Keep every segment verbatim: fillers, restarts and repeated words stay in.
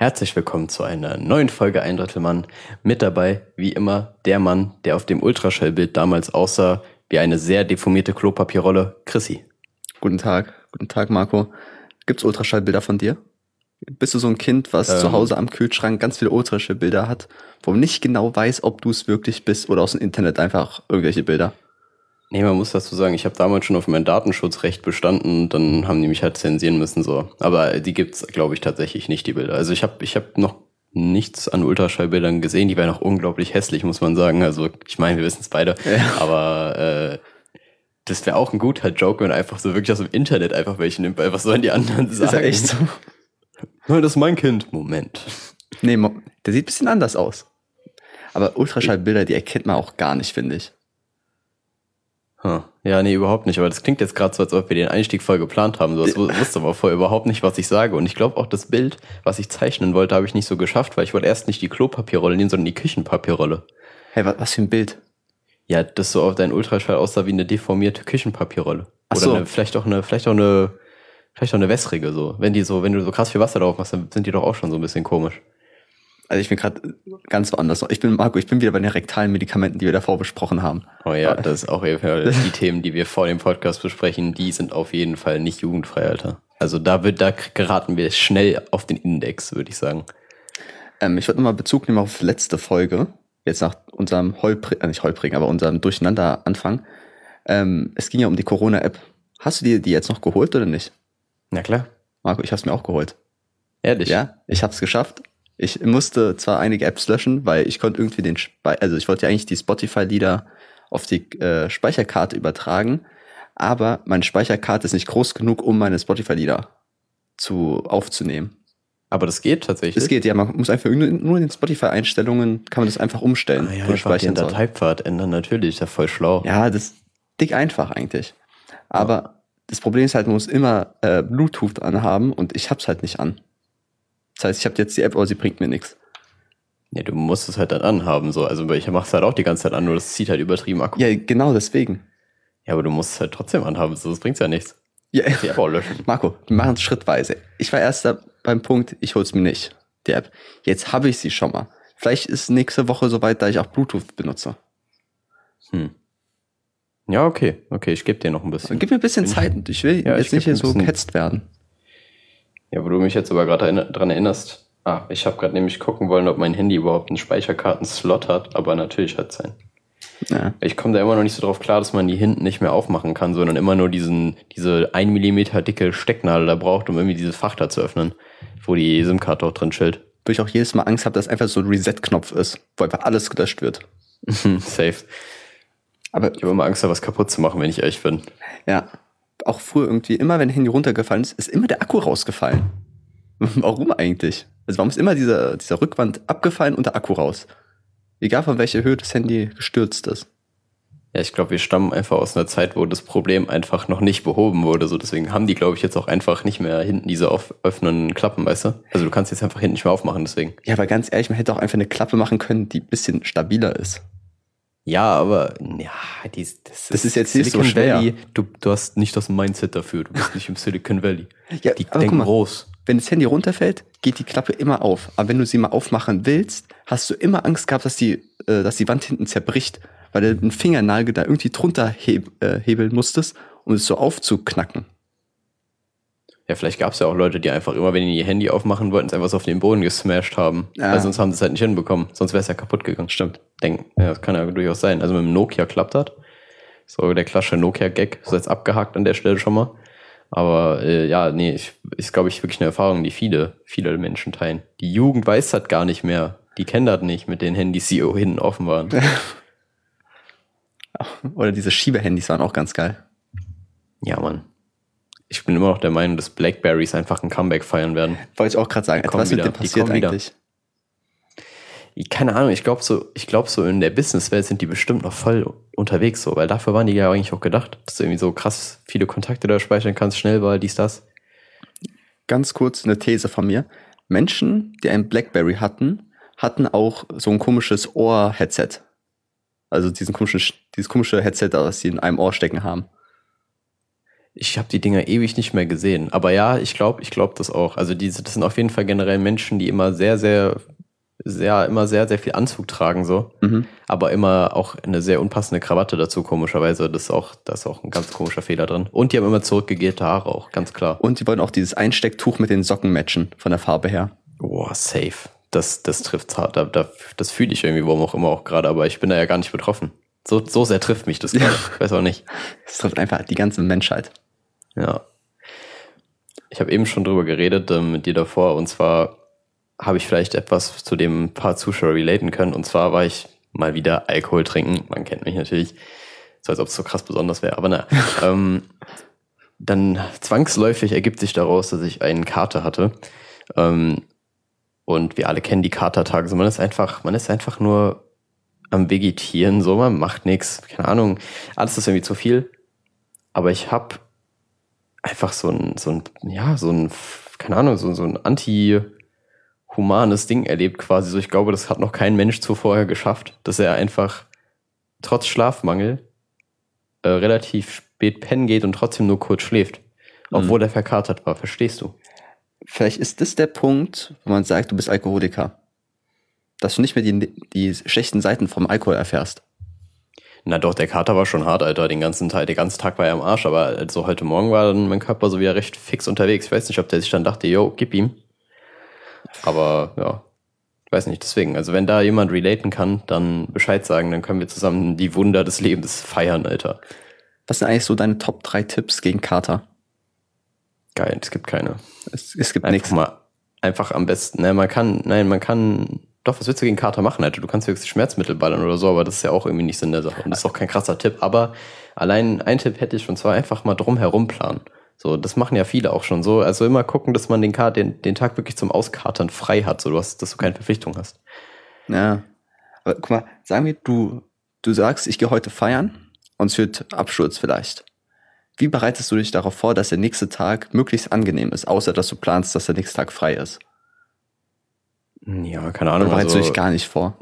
Herzlich willkommen zu einer neuen Folge Ein Drittel Mann. Mit dabei, wie immer, der Mann, der auf dem Ultraschallbild damals aussah wie eine sehr deformierte Klopapierrolle, Chrissy. Guten Tag, guten Tag Marco. Gibt's Ultraschallbilder von dir? Bist du so ein Kind, was ähm, zu Hause am Kühlschrank ganz viele Ultraschallbilder hat, wo man nicht genau weiß, ob du es wirklich bist oder aus dem Internet einfach irgendwelche Bilder? Nee, man muss dazu sagen, ich habe damals schon auf mein Datenschutzrecht bestanden, dann haben die mich halt zensieren müssen, so. Aber die gibt's, glaube ich, tatsächlich nicht, die Bilder. Also ich habe ich hab noch nichts an Ultraschallbildern gesehen, die waren auch unglaublich hässlich, muss man sagen. Also ich meine, wir wissen es beide, ja. aber äh, das wäre auch ein guter Joke, wenn einfach so wirklich aus dem Internet einfach welche nimmt, weil was sollen die anderen sagen? Ist ja echt so. Das ist mein Kind. Moment. Nee, der sieht ein bisschen anders aus. Aber Ultraschallbilder, die erkennt man auch gar nicht, finde ich. Huh. Ja, nee, überhaupt nicht. Aber das klingt jetzt gerade so, als ob wir den Einstieg voll geplant haben. Du wusstest aber vorher überhaupt nicht, was ich sage. Und ich glaube auch, das Bild, was ich zeichnen wollte, habe ich nicht so geschafft, weil ich wollte erst nicht die Klopapierrolle nehmen, sondern die Küchenpapierrolle. Hey, was, was für ein Bild? Ja, das so auf deinen Ultraschall aussah wie eine deformierte Küchenpapierrolle. Ach Oder so. eine, vielleicht auch eine, vielleicht auch eine, vielleicht auch eine wässrige so. Wenn die so, wenn du so krass viel Wasser drauf machst, dann sind die doch auch schon so ein bisschen komisch. Also ich bin gerade ganz woanders. Ich bin, Marco, ich bin wieder bei den rektalen Medikamenten, die wir davor besprochen haben. Oh ja, das ist auch eben die Themen, die wir vor dem Podcast besprechen, die sind auf jeden Fall nicht jugendfrei, Alter. Also da wird, da geraten wir schnell auf den Index, würde ich sagen. Ähm, ich würde nochmal Bezug nehmen auf letzte Folge. Jetzt nach unserem Holprig, äh, nicht Holprigen, aber unserem Durcheinander-Anfang. Ähm, es ging ja um die Corona-App. Hast du dir die jetzt noch geholt oder nicht? Na klar. Marco, ich hab's mir auch geholt. Ehrlich? Ja, ich hab's geschafft. Ich musste zwar einige Apps löschen, weil ich konnte irgendwie den, Spe- also ich wollte ja eigentlich die Spotify-Lieder auf die äh, Speicherkarte übertragen, aber meine Speicherkarte ist nicht groß genug, um meine Spotify-Lieder zu aufzunehmen. Aber das geht tatsächlich? Das geht, ja, man muss einfach nur in den Spotify-Einstellungen kann man das einfach umstellen. Ah ja, einfach den Dateipfad ändern, natürlich, ist ja voll schlau. Ja, das ist dick einfach eigentlich. Aber ja. Das Problem ist halt, man muss immer äh, Bluetooth anhaben und ich hab's halt nicht an. Das heißt, ich habe jetzt die App, aber sie bringt mir nichts. Ja, du musst es halt dann anhaben, so. Also ich mach's halt auch die ganze Zeit an, nur das zieht halt übertrieben Akku. Ja, genau deswegen. Ja, aber du musst es halt trotzdem anhaben, so, das bringt's ja nichts. Ja, die App auch löschen. Marco, wir machen es schrittweise. Ich war erst da beim Punkt, ich hol's mir nicht, die App. Jetzt habe ich sie schon mal. Vielleicht ist nächste Woche soweit, da ich auch Bluetooth benutze. Hm. Ja, okay. Okay, ich gebe dir noch ein bisschen. Gib mir ein bisschen Bin Zeit. Ich will ja, jetzt ich nicht hier so gehetzt werden. Ja, wo du mich jetzt aber gerade dran erinnerst. Ah, ich habe gerade nämlich gucken wollen, ob mein Handy überhaupt einen Speicherkarten-Slot hat, aber natürlich hat es einen. Ja. Ich komme da immer noch nicht so drauf klar, dass man die hinten nicht mehr aufmachen kann, sondern immer nur diesen diese ein Millimeter dicke Stecknadel da braucht, um irgendwie dieses Fach da zu öffnen, wo die SIM-Karte auch drin chillt. Wo ich auch jedes Mal Angst habe, dass einfach so ein Reset-Knopf ist, wo einfach alles gelöscht wird. Safe. Aber ich habe immer Angst, da was kaputt zu machen, wenn ich ehrlich bin. Ja. Auch früher irgendwie, immer wenn ein Handy runtergefallen ist, ist immer der Akku rausgefallen. Warum eigentlich? Also warum ist immer dieser, dieser Rückwand abgefallen und der Akku raus? Egal von welcher Höhe das Handy gestürzt ist. Ja, ich glaube, wir stammen einfach aus einer Zeit, wo das Problem einfach noch nicht behoben wurde. So, deswegen haben die, glaube ich, jetzt auch einfach nicht mehr hinten diese auf, offenen Klappen, weißt du? Also du kannst jetzt einfach hinten nicht mehr aufmachen, deswegen. Ja, aber ganz ehrlich, man hätte auch einfach eine Klappe machen können, die ein bisschen stabiler ist. Ja, aber ja, die, das, das ist, ist jetzt Silicon nicht so schwer. Valley, du, du hast nicht das Mindset dafür. Du bist nicht im Silicon Valley. Ja, die denken mal, groß. Wenn das Handy runterfällt, geht die Klappe immer auf. Aber wenn du sie mal aufmachen willst, hast du immer Angst gehabt, dass die, äh, dass die Wand hinten zerbricht, weil du einen Fingernagel da irgendwie drunter heb, äh, hebeln musstest, um es so aufzuknacken. Ja, vielleicht gab es ja auch Leute, die einfach immer, wenn die ihr Handy aufmachen wollten, es einfach so auf den Boden gesmashed haben. Ja. Weil sonst haben sie es halt nicht hinbekommen. Sonst wäre es ja kaputt gegangen. Stimmt. Denk, ja, das kann ja durchaus sein. Also mit dem Nokia klappt das. So der klassische Nokia-Gag. Ist jetzt abgehakt an der Stelle schon mal. Aber äh, ja, nee, ich, ist, glaube ich, wirklich eine Erfahrung, die viele, viele Menschen teilen. Die Jugend weiß das gar nicht mehr. Die kennen das nicht mit den Handys, die hinten offen waren. Oder diese Schiebehandys waren auch ganz geil. Ja, Mann. Ich bin immer noch der Meinung, dass Blackberries einfach ein Comeback feiern werden. Wollte ich auch gerade sagen. Was mit dem passiert eigentlich? Keine Ahnung, ich glaube so, ich glaube so in der Businesswelt sind die bestimmt noch voll unterwegs so, weil dafür waren die ja eigentlich auch gedacht, dass du irgendwie so krass viele Kontakte da speichern kannst, Schnellwahl, dies, das. Ganz kurz eine These von mir. Menschen, die ein Blackberry hatten, hatten auch so ein komisches Ohr-Headset. Also diesen komischen, dieses komische Headset, das sie in einem Ohr stecken haben. Ich habe die Dinger ewig nicht mehr gesehen. Aber ja, ich glaube, ich glaube das auch. Also diese, das sind auf jeden Fall generell Menschen, die immer sehr, sehr, sehr, immer sehr, sehr viel Anzug tragen, so. Mhm. Aber immer auch eine sehr unpassende Krawatte dazu, komischerweise. Das ist auch, da ist auch ein ganz komischer Fehler drin. Und die haben immer zurückgegelte Haare auch, ganz klar. Und die wollen auch dieses Einstecktuch mit den Socken matchen, von der Farbe her. Boah, safe. Das, das trifft's hart. Da, da, das fühle ich irgendwie, warum auch immer auch gerade, aber ich bin da ja gar nicht betroffen. So, so sehr trifft mich das gerade. Ich weiß auch nicht. Es trifft einfach die ganze Menschheit. Ja. Ich habe eben schon drüber geredet äh, mit dir davor, und zwar habe ich vielleicht etwas zu dem ein paar Zuschauer relaten können, und zwar war ich mal wieder Alkohol trinken. Man kennt mich natürlich, so als ob es so krass besonders wäre, aber naja. ähm, dann zwangsläufig ergibt sich daraus, dass ich einen Kater hatte. Ähm, und wir alle kennen die Katertage. So, man ist einfach, man ist einfach nur am Vegetieren, so, man macht nichts, keine Ahnung, alles ist irgendwie zu viel. Aber ich habe einfach so ein, so ein, ja, so ein, keine Ahnung, so, so ein anti-humanes Ding erlebt quasi. So, ich glaube, das hat noch kein Mensch zuvor geschafft, dass er einfach trotz Schlafmangel äh, relativ spät pennen geht und trotzdem nur kurz schläft. Obwohl mhm. er verkatert war, verstehst du? Vielleicht ist das der Punkt, wo man sagt, du bist Alkoholiker. Dass du nicht mehr die, die schlechten Seiten vom Alkohol erfährst. Na doch, der Kater war schon hart, Alter. Den ganzen Tag, der ganze Tag war er am Arsch, aber so heute Morgen war dann mein Körper so wieder recht fix unterwegs. Ich weiß nicht, ob der sich dann dachte, yo, gib ihm. Aber ja, ich weiß nicht, deswegen. Also wenn da jemand relaten kann, dann Bescheid sagen, dann können wir zusammen die Wunder des Lebens feiern, Alter. Was sind eigentlich so deine Top drei Tipps gegen Kater? Geil, es gibt keine. Es, es gibt einfach nichts. Mal einfach am besten, ne, man kann, nein, man kann, doch, was willst du gegen Kater machen, Alter? Du kannst höchstens Schmerzmittel ballern oder so, aber das ist ja auch irgendwie nicht Sinn der Sache. Und das ist auch kein krasser Tipp, aber allein ein Tipp hätte ich, und zwar einfach mal drumherum planen. So, das machen ja viele auch schon so. Also immer gucken, dass man den, Kater, den, den Tag wirklich zum Auskatern frei hat, so du hast, dass du keine Verpflichtung hast. Ja. Aber guck mal, sagen wir, du, du sagst, ich gehe heute feiern und es wird Absturz vielleicht. Wie bereitest du dich darauf vor, dass der nächste Tag möglichst angenehm ist, außer dass du planst, dass der nächste Tag frei ist? Ja, keine Ahnung. Oder bereitest also, du dich gar nicht vor?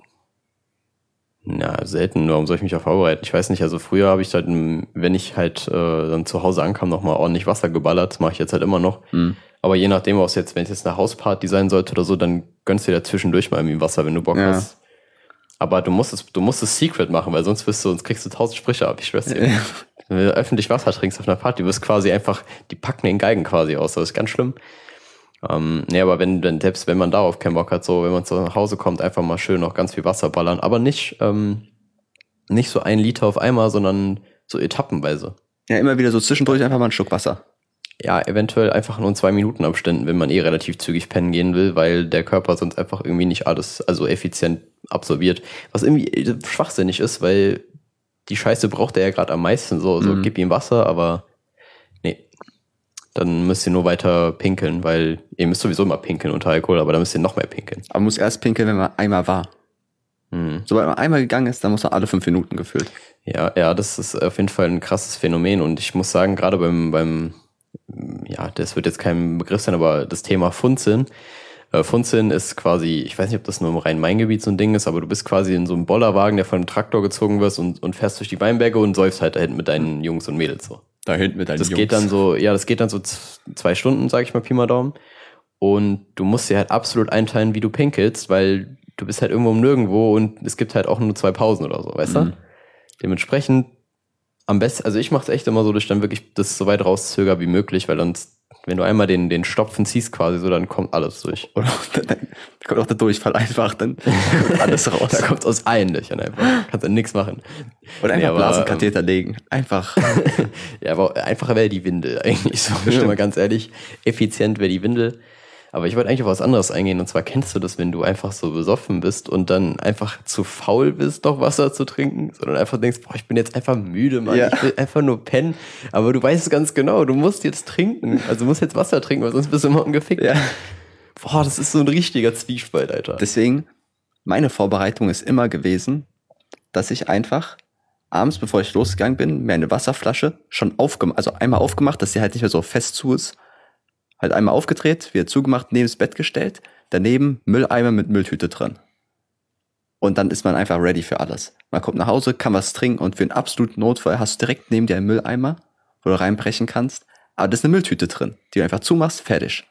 Na, selten. Warum soll ich mich auch vorbereiten? Ich weiß nicht, also früher habe ich halt, wenn ich halt äh, dann zu Hause ankam, nochmal ordentlich Wasser geballert. Das mache ich jetzt halt immer noch. Mhm. Aber je nachdem, was jetzt, wenn es jetzt eine Hausparty sein sollte oder so, dann gönnst du dir zwischendurch mal irgendwie Wasser, wenn du Bock ja. hast. Aber du musst es, du musst es secret machen, weil sonst wirst du, sonst kriegst du tausend Sprüche ab, ich schwör's dir. Ja. Wenn du öffentlich Wasser trinkst auf einer Party, du wirst quasi einfach, die packen den Geigen quasi aus, das ist ganz schlimm. Ähm, nee, aber wenn, wenn, selbst wenn man darauf keinen Bock hat, so, wenn man zu nach Hause kommt, einfach mal schön noch ganz viel Wasser ballern, aber nicht, ähm, nicht so ein Liter auf einmal, sondern so etappenweise. Ja, immer wieder so zwischendurch einfach mal einen Schluck Wasser. Ja, eventuell einfach nur in zwei Minuten Abständen, wenn man eh relativ zügig pennen gehen will, weil der Körper sonst einfach irgendwie nicht alles, also effizient absorbiert. Was irgendwie schwachsinnig ist, weil die Scheiße braucht er ja gerade am meisten, so, so mhm. gib ihm Wasser, aber nee. Dann müsst ihr nur weiter pinkeln, weil ihr müsst sowieso immer pinkeln unter Alkohol, aber dann müsst ihr noch mehr pinkeln. Aber man muss erst pinkeln, wenn man einmal war. Mhm. Sobald man einmal gegangen ist, dann muss man alle fünf Minuten gefüllt. Ja, ja, das ist auf jeden Fall ein krasses Phänomen und ich muss sagen, gerade beim, beim, ja, das wird jetzt kein Begriff sein, aber das Thema Funzeln. Äh, Funzeln ist quasi, ich weiß nicht, ob das nur im Rhein-Main-Gebiet so ein Ding ist, aber du bist quasi in so einem Bollerwagen, der von einem Traktor gezogen wird und, und fährst durch die Weinberge und säufst halt da hinten mit deinen Jungs und Mädels so. Da hinten mit deinen das Jungs. Geht dann so, ja, das geht dann so z- zwei Stunden, sag ich mal, Pi mal Daumen. Und du musst dir halt absolut einteilen, wie du pinkelst, weil du bist halt irgendwo um nirgendwo und es gibt halt auch nur zwei Pausen oder so, weißt mhm. du? Dementsprechend am besten, also ich mach's echt immer so, dass ich dann wirklich das so weit rauszöger wie möglich, weil sonst, wenn du einmal den, den Stopfen ziehst quasi so, dann kommt alles durch. Oder dann, dann kommt auch der Durchfall einfach, dann kommt alles raus. Da kommt aus allen Löchern einfach. Kannst dann nichts machen. Oder einfach nee, Blasenkatheter ähm, legen. Einfach. Ja, aber einfacher wäre die Windel eigentlich. So, bin ich mal ganz ehrlich. Effizient wäre die Windel. Aber ich wollte eigentlich auf was anderes eingehen. Und zwar kennst du das, wenn du einfach so besoffen bist und dann einfach zu faul bist, noch Wasser zu trinken, sondern einfach denkst, boah, ich bin jetzt einfach müde, Mann. Ja. Ich will einfach nur pennen. Aber du weißt es ganz genau, du musst jetzt trinken. Also du musst jetzt Wasser trinken, weil sonst bist du morgen gefickt. Ja. Boah, das ist so ein richtiger Zwiespalt, Alter. Deswegen, meine Vorbereitung ist immer gewesen, dass ich einfach abends, bevor ich losgegangen bin, mir eine Wasserflasche schon aufgemacht, also einmal aufgemacht, dass sie halt nicht mehr so fest zu ist, halt einmal aufgedreht, wieder zugemacht, neben das Bett gestellt, daneben Mülleimer mit Mülltüte drin. Und dann ist man einfach ready für alles. Man kommt nach Hause, kann was trinken und für einen absoluten Notfall hast du direkt neben dir einen Mülleimer wo du reinbrechen kannst. Aber da ist eine Mülltüte drin, die du einfach zumachst, fertig.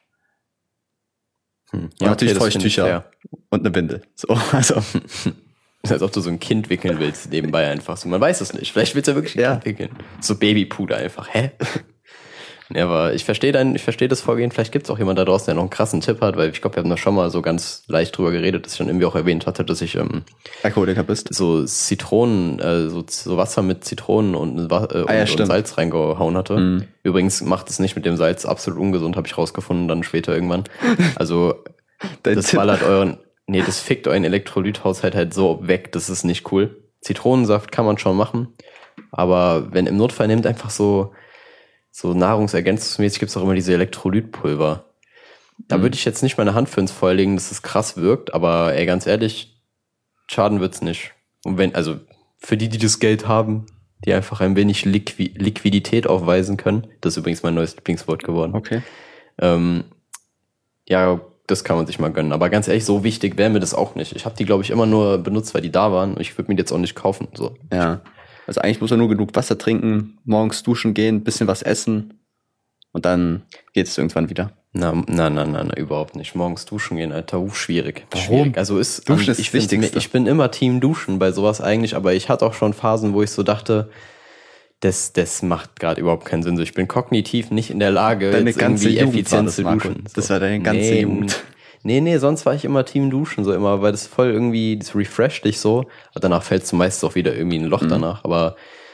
Hm. Und Ja, natürlich okay, das finde ich Feuchttücher fair. und eine Windel. So, also, Das ist, als ob du so ein Kind wickeln willst, nebenbei einfach so. Man weiß es nicht. Vielleicht willst du ja wirklich ein Ja. Kind wickeln. So Babypuder einfach. Hä? Ja, aber ich verstehe dein, ich verstehe das Vorgehen. Vielleicht gibt es auch jemand da draußen, der noch einen krassen Tipp hat, weil ich glaube, wir haben da schon mal so ganz leicht drüber geredet, dass ich schon irgendwie auch erwähnt hatte, dass ich ähm, Alkoholiker bist. so Zitronen, äh, so, so Wasser mit Zitronen und, Wa- äh, und, Ah, ja, und stimmt. Salz reingehauen hatte. Mhm. Übrigens macht es nicht mit dem Salz absolut ungesund, habe ich rausgefunden, dann später irgendwann. Also Dein das Tipp. ballert euren, nee, das fickt euren Elektrolythaushalt halt so weg, das ist nicht cool. Zitronensaft kann man schon machen, aber wenn im Notfall nehmt einfach so, so nahrungsergänzungsmäßig gibt's auch immer diese Elektrolytpulver. Da Mhm. würde ich jetzt nicht meine Hand für ins Feuer legen, dass es krass wirkt, aber ey, ganz ehrlich, schaden wird's nicht. Und wenn, also für die, die das Geld haben, die einfach ein wenig Liqui- Liquidität aufweisen können, das ist übrigens mein neues Lieblingswort geworden. Okay. Ähm, ja, das kann man sich mal gönnen. Aber ganz ehrlich, so wichtig wäre mir das auch nicht. Ich habe die, glaube ich, immer nur benutzt, weil die da waren. Ich würde mir die jetzt auch nicht kaufen. So. Ja. Also eigentlich muss man nur genug Wasser trinken, morgens duschen gehen, bisschen was essen und dann geht es irgendwann wieder. Na, na, na, na, na, überhaupt nicht. Morgens duschen gehen, Alter, uh, schwierig. Warum? Schwierig. Also ist, Duschen ist ich das find's Wichtigste. mir- Ich bin immer Team Duschen bei sowas eigentlich, aber ich hatte auch schon Phasen, wo ich so dachte, das, das macht gerade überhaupt keinen Sinn. So, ich bin kognitiv nicht in der Lage, Deine jetzt ganze irgendwie Jugend war effizient das, zu Marco. duschen. Das war deine ganze nee, Jugend. Nee, nee, sonst war ich immer Team Duschen, so immer, weil das voll irgendwie, das refresht dich so. Und danach fällst du meistens auch wieder irgendwie in ein Loch Mhm. danach. Aber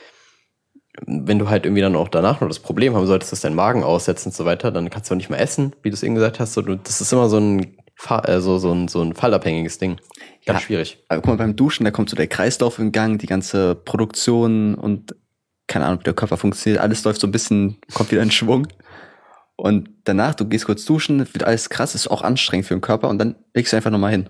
wenn du halt irgendwie dann auch danach noch das Problem haben solltest, dass dein Magen aussetzt und so weiter, dann kannst du auch nicht mehr essen, wie du es eben gesagt hast. So, du- das ist immer so ein, Fa- äh, so, so ein, so ein fallabhängiges Ding. Ganz Ja. schwierig. Aber guck mal, beim Duschen, da kommt so der Kreislauf in Gang, die ganze Produktion und keine Ahnung, wie der Körper funktioniert. Alles läuft so ein bisschen, kommt wieder in Schwung. Und danach, du gehst kurz duschen, wird alles krass, ist auch anstrengend für den Körper und dann legst du einfach nochmal hin.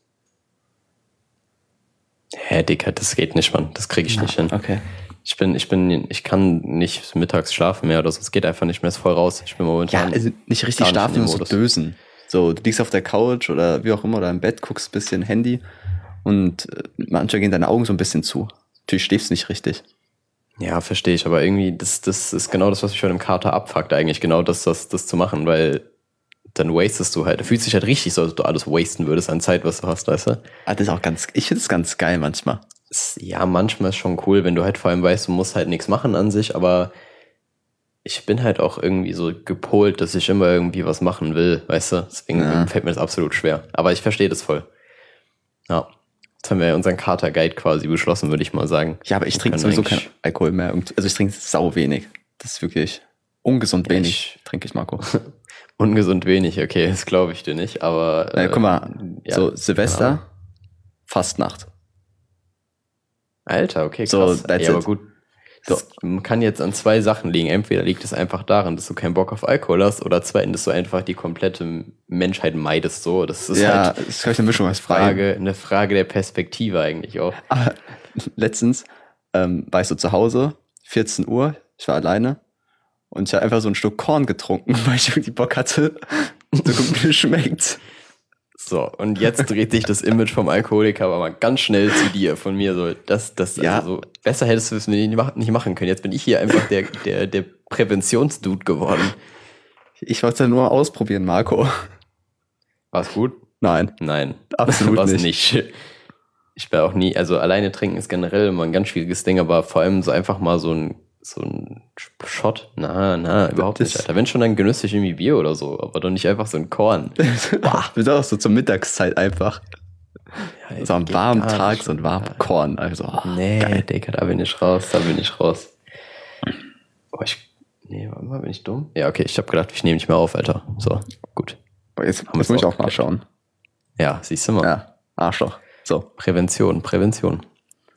Hä, Dicker, das geht nicht, Mann. Das krieg ich nicht hin. Okay. Ich bin, ich bin, ich kann nicht mittags schlafen mehr oder so. Es geht einfach nicht mehr, ist voll raus. Ich bin Ja, momentan. also nicht richtig gar nicht schlafen, in dem sondern so Modus. dösen. So, du liegst auf der Couch oder wie auch immer oder im Bett, guckst ein bisschen Handy und äh, manchmal gehen deine Augen so ein bisschen zu. Natürlich schläfst du nicht richtig. Ja, verstehe ich, aber irgendwie, das, das ist genau das, was mich schon im Kater abfuckt, eigentlich, genau das, das, das zu machen, weil dann wastest du halt, du fühlst dich halt richtig so, als ob du alles wasten würdest an Zeit, was du hast, weißt du? Ah, das ist auch ganz, ich finde es ganz geil manchmal. Es- Ja, manchmal ist schon cool, wenn du halt vor allem weißt, du musst halt nichts machen an sich, aber ich bin halt auch irgendwie so gepolt, dass ich immer irgendwie was machen will, weißt du? Deswegen Ja. fällt mir das absolut schwer. Aber ich verstehe das voll. Ja. Jetzt haben wir ja unseren Kater-Guide quasi beschlossen, würde ich mal sagen. Ja, aber ich Wir trinke können sowieso eigentlich- keinen Alkohol mehr. Irgend- Also ich trinke sau wenig. Das ist wirklich ungesund Ja, wenig, trinke ich, Marco. Ungesund wenig, okay, das glaube ich dir nicht, aber. Na, äh, guck mal, ja. so Silvester, Ja. Fastnacht. Alter, okay, So, krass. that's ja, aber it. gut. Das kann jetzt an zwei Sachen liegen. Entweder liegt es einfach daran, dass du keinen Bock auf Alkohol hast, oder zweitens, dass du einfach die komplette Menschheit meidest. So, das ist Ja, halt das ist glaube ich eine Mischung aus frei. Frage, eine Frage der Perspektive eigentlich auch. Aber letztens ähm, war ich so zu Hause, vierzehn Uhr, ich war alleine und ich habe einfach so ein Stück Korn getrunken, weil ich irgendwie Bock hatte. So gut, wie es schmeckt. So, und jetzt dreht sich das Image vom Alkoholiker aber mal ganz schnell zu dir, von mir. So, das, das, Ja. also so, besser hättest du es mir nicht mach- nicht machen können. Jetzt bin ich hier einfach der, der, der Präventionsdude geworden. Ich wollte es ja nur ausprobieren, Marco. War's gut? Nein, Nein. Absolut War's nicht. nicht. Ich wäre auch nie, also alleine trinken ist generell immer ein ganz schwieriges Ding, aber vor allem so einfach mal so ein, so ein Shot. Na, na, überhaupt Das- nicht, Alter. Wenn schon, dann genüsslich irgendwie Bier oder so, aber doch nicht einfach so ein Korn. Boah, wird auch so zur Mittagszeit einfach. Ja, So am geht warmen gar Tag, nicht. so ein warmer Korn. Also, oh, Nee, geil. Digga, da bin ich raus, da bin ich raus. Oh, ich, nee, warte mal, bin ich dumm? Ja, okay, ich habe gedacht, ich nehme nicht mehr auf, Alter. So, gut. Aber jetzt, Haben wir jetzt muss es ich auch auch nachschauen. Ja, siehst du mal. Ja, Arschloch. So. Prävention, Prävention.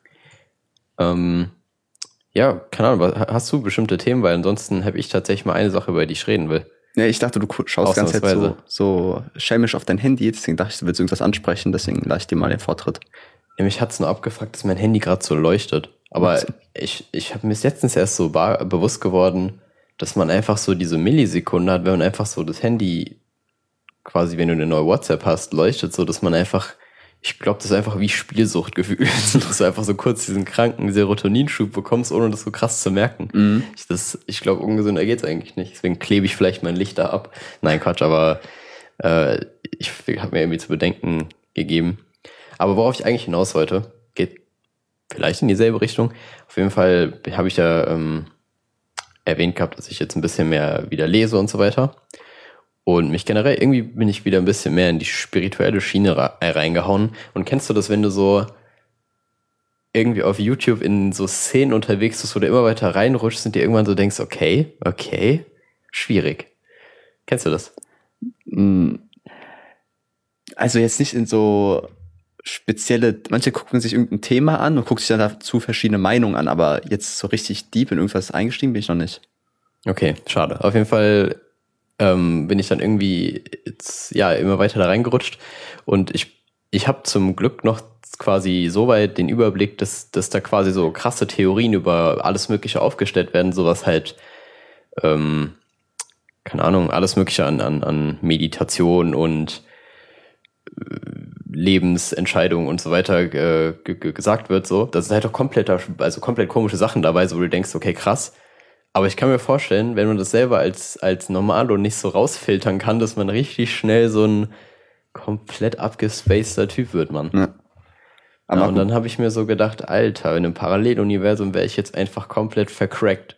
Ähm, ja, keine Ahnung, was- hast du bestimmte Themen, weil ansonsten habe ich tatsächlich mal eine Sache, über die ich reden will. Ja, ich dachte, du gu- schaust die ganze Zeit so, Ausnahmsweise. so schelmisch auf dein Handy, deswegen dachte ich, du willst irgendwas ansprechen, deswegen lasse ich dir mal den Vortritt. Nämlich hat es nur abgefuckt, dass mein Handy gerade so leuchtet. Aber Ups. ich, ich habe mir letztens erst so bar, bewusst geworden, dass man einfach so diese Millisekunde hat, wenn man einfach so das Handy quasi, wenn du eine neue WhatsApp hast, leuchtet so, dass man einfach, ich glaube, das ist einfach wie Spielsucht gefühlt, dass du einfach so kurz diesen kranken Serotoninschub bekommst, ohne das so krass zu merken. Mhm. Ich, das, ich glaube, ungesünder geht's eigentlich nicht. Deswegen klebe ich vielleicht mein Licht da ab. Nein, Quatsch, aber äh, ich habe mir irgendwie zu bedenken gegeben. Aber worauf ich eigentlich hinaus wollte, geht vielleicht in dieselbe Richtung. Auf jeden Fall habe ich ja ähm, erwähnt gehabt, dass ich jetzt ein bisschen mehr wieder lese und so weiter. Und mich generell, irgendwie bin ich wieder ein bisschen mehr in die spirituelle Schiene reingehauen. Und kennst du das, wenn du so irgendwie auf YouTube in so Szenen unterwegs bist, wo du immer weiter reinrutschst und dir irgendwann so denkst, okay, okay, schwierig. Kennst du das? Also jetzt nicht in so spezielle, manche gucken sich irgendein Thema an und gucken sich dann dazu verschiedene Meinungen an, aber jetzt so richtig deep in irgendwas eingestiegen bin ich noch nicht. Okay, schade. Auf jeden Fall ähm, bin ich dann irgendwie jetzt, ja, immer weiter da reingerutscht und ich, ich habe zum Glück noch quasi so weit den Überblick, dass, dass da quasi so krasse Theorien über alles Mögliche aufgestellt werden, sowas halt, ähm, keine Ahnung, alles Mögliche an, an, an Meditation und Lebensentscheidungen und so weiter äh, g- g- gesagt wird, so. Das ist halt doch komplett, also komplett komische Sachen dabei, so wo du denkst, okay, krass. Aber ich kann mir vorstellen, wenn man das selber als, als Normalo nicht so rausfiltern kann, dass man richtig schnell so ein komplett abgespaceter Typ wird, man. Ja. Ja, und dann habe ich mir so gedacht, Alter, in einem Paralleluniversum wäre ich jetzt einfach komplett vercrackt.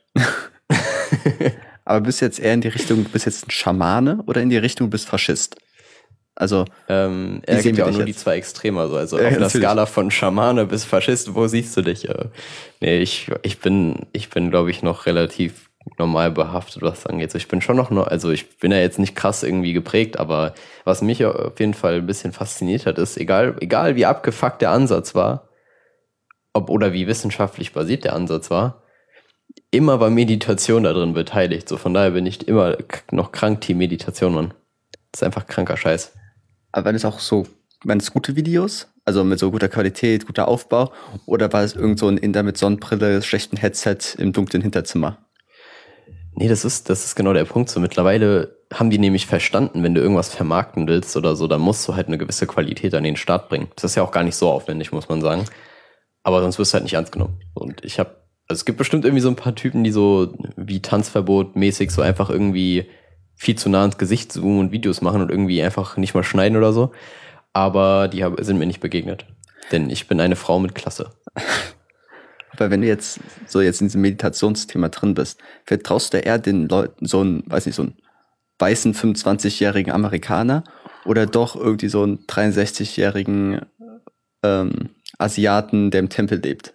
Aber bist du jetzt eher in die Richtung, bist jetzt ein Schamane oder in die Richtung, du bist Faschist? Also, ähm, er gibt ja auch nur jetzt? die zwei Extreme, also, also ja, auf einer Skala von Schamane bis Faschist, wo siehst du dich? Äh, nee, ich, ich bin, ich bin, glaube ich, noch relativ normal behaftet, was das angeht. Ich bin schon noch, noch, also ich bin ja jetzt nicht krass irgendwie geprägt, aber was mich auf jeden Fall ein bisschen fasziniert hat, ist, egal, egal wie abgefuckt der Ansatz war, ob oder wie wissenschaftlich basiert der Ansatz war, immer war Meditation da drin beteiligt. So, von daher bin ich immer noch krank Team Meditation, Mann. Das ist einfach kranker Scheiß. Aber waren es auch so, waren es gute Videos? Also mit so guter Qualität, guter Aufbau? Oder war es irgend so ein Inder mit Sonnenbrille, schlechten Headset im dunklen Hinterzimmer? Nee, das ist, das ist genau der Punkt. So mittlerweile haben die nämlich verstanden, wenn du irgendwas vermarkten willst oder so, dann musst du halt eine gewisse Qualität an den Start bringen. Das ist ja auch gar nicht so aufwendig, muss man sagen. Aber sonst wirst du halt nicht ernst genommen. Und ich habe, also es gibt bestimmt irgendwie so ein paar Typen, die so wie Tanzverbot mäßig so einfach irgendwie viel zu nah ins Gesicht zoomen und Videos machen und irgendwie einfach nicht mal schneiden oder so. Aber die hab, sind mir nicht begegnet. Denn ich bin eine Frau mit Klasse. Aber wenn du jetzt so jetzt in diesem Meditationsthema drin bist, vertraust du eher den Leuten, so einen, weiß nicht, so einen weißen fünfundzwanzigjährigen Amerikaner oder doch irgendwie so einen dreiundsechzigjährigen ähm, Asiaten, der im Tempel lebt?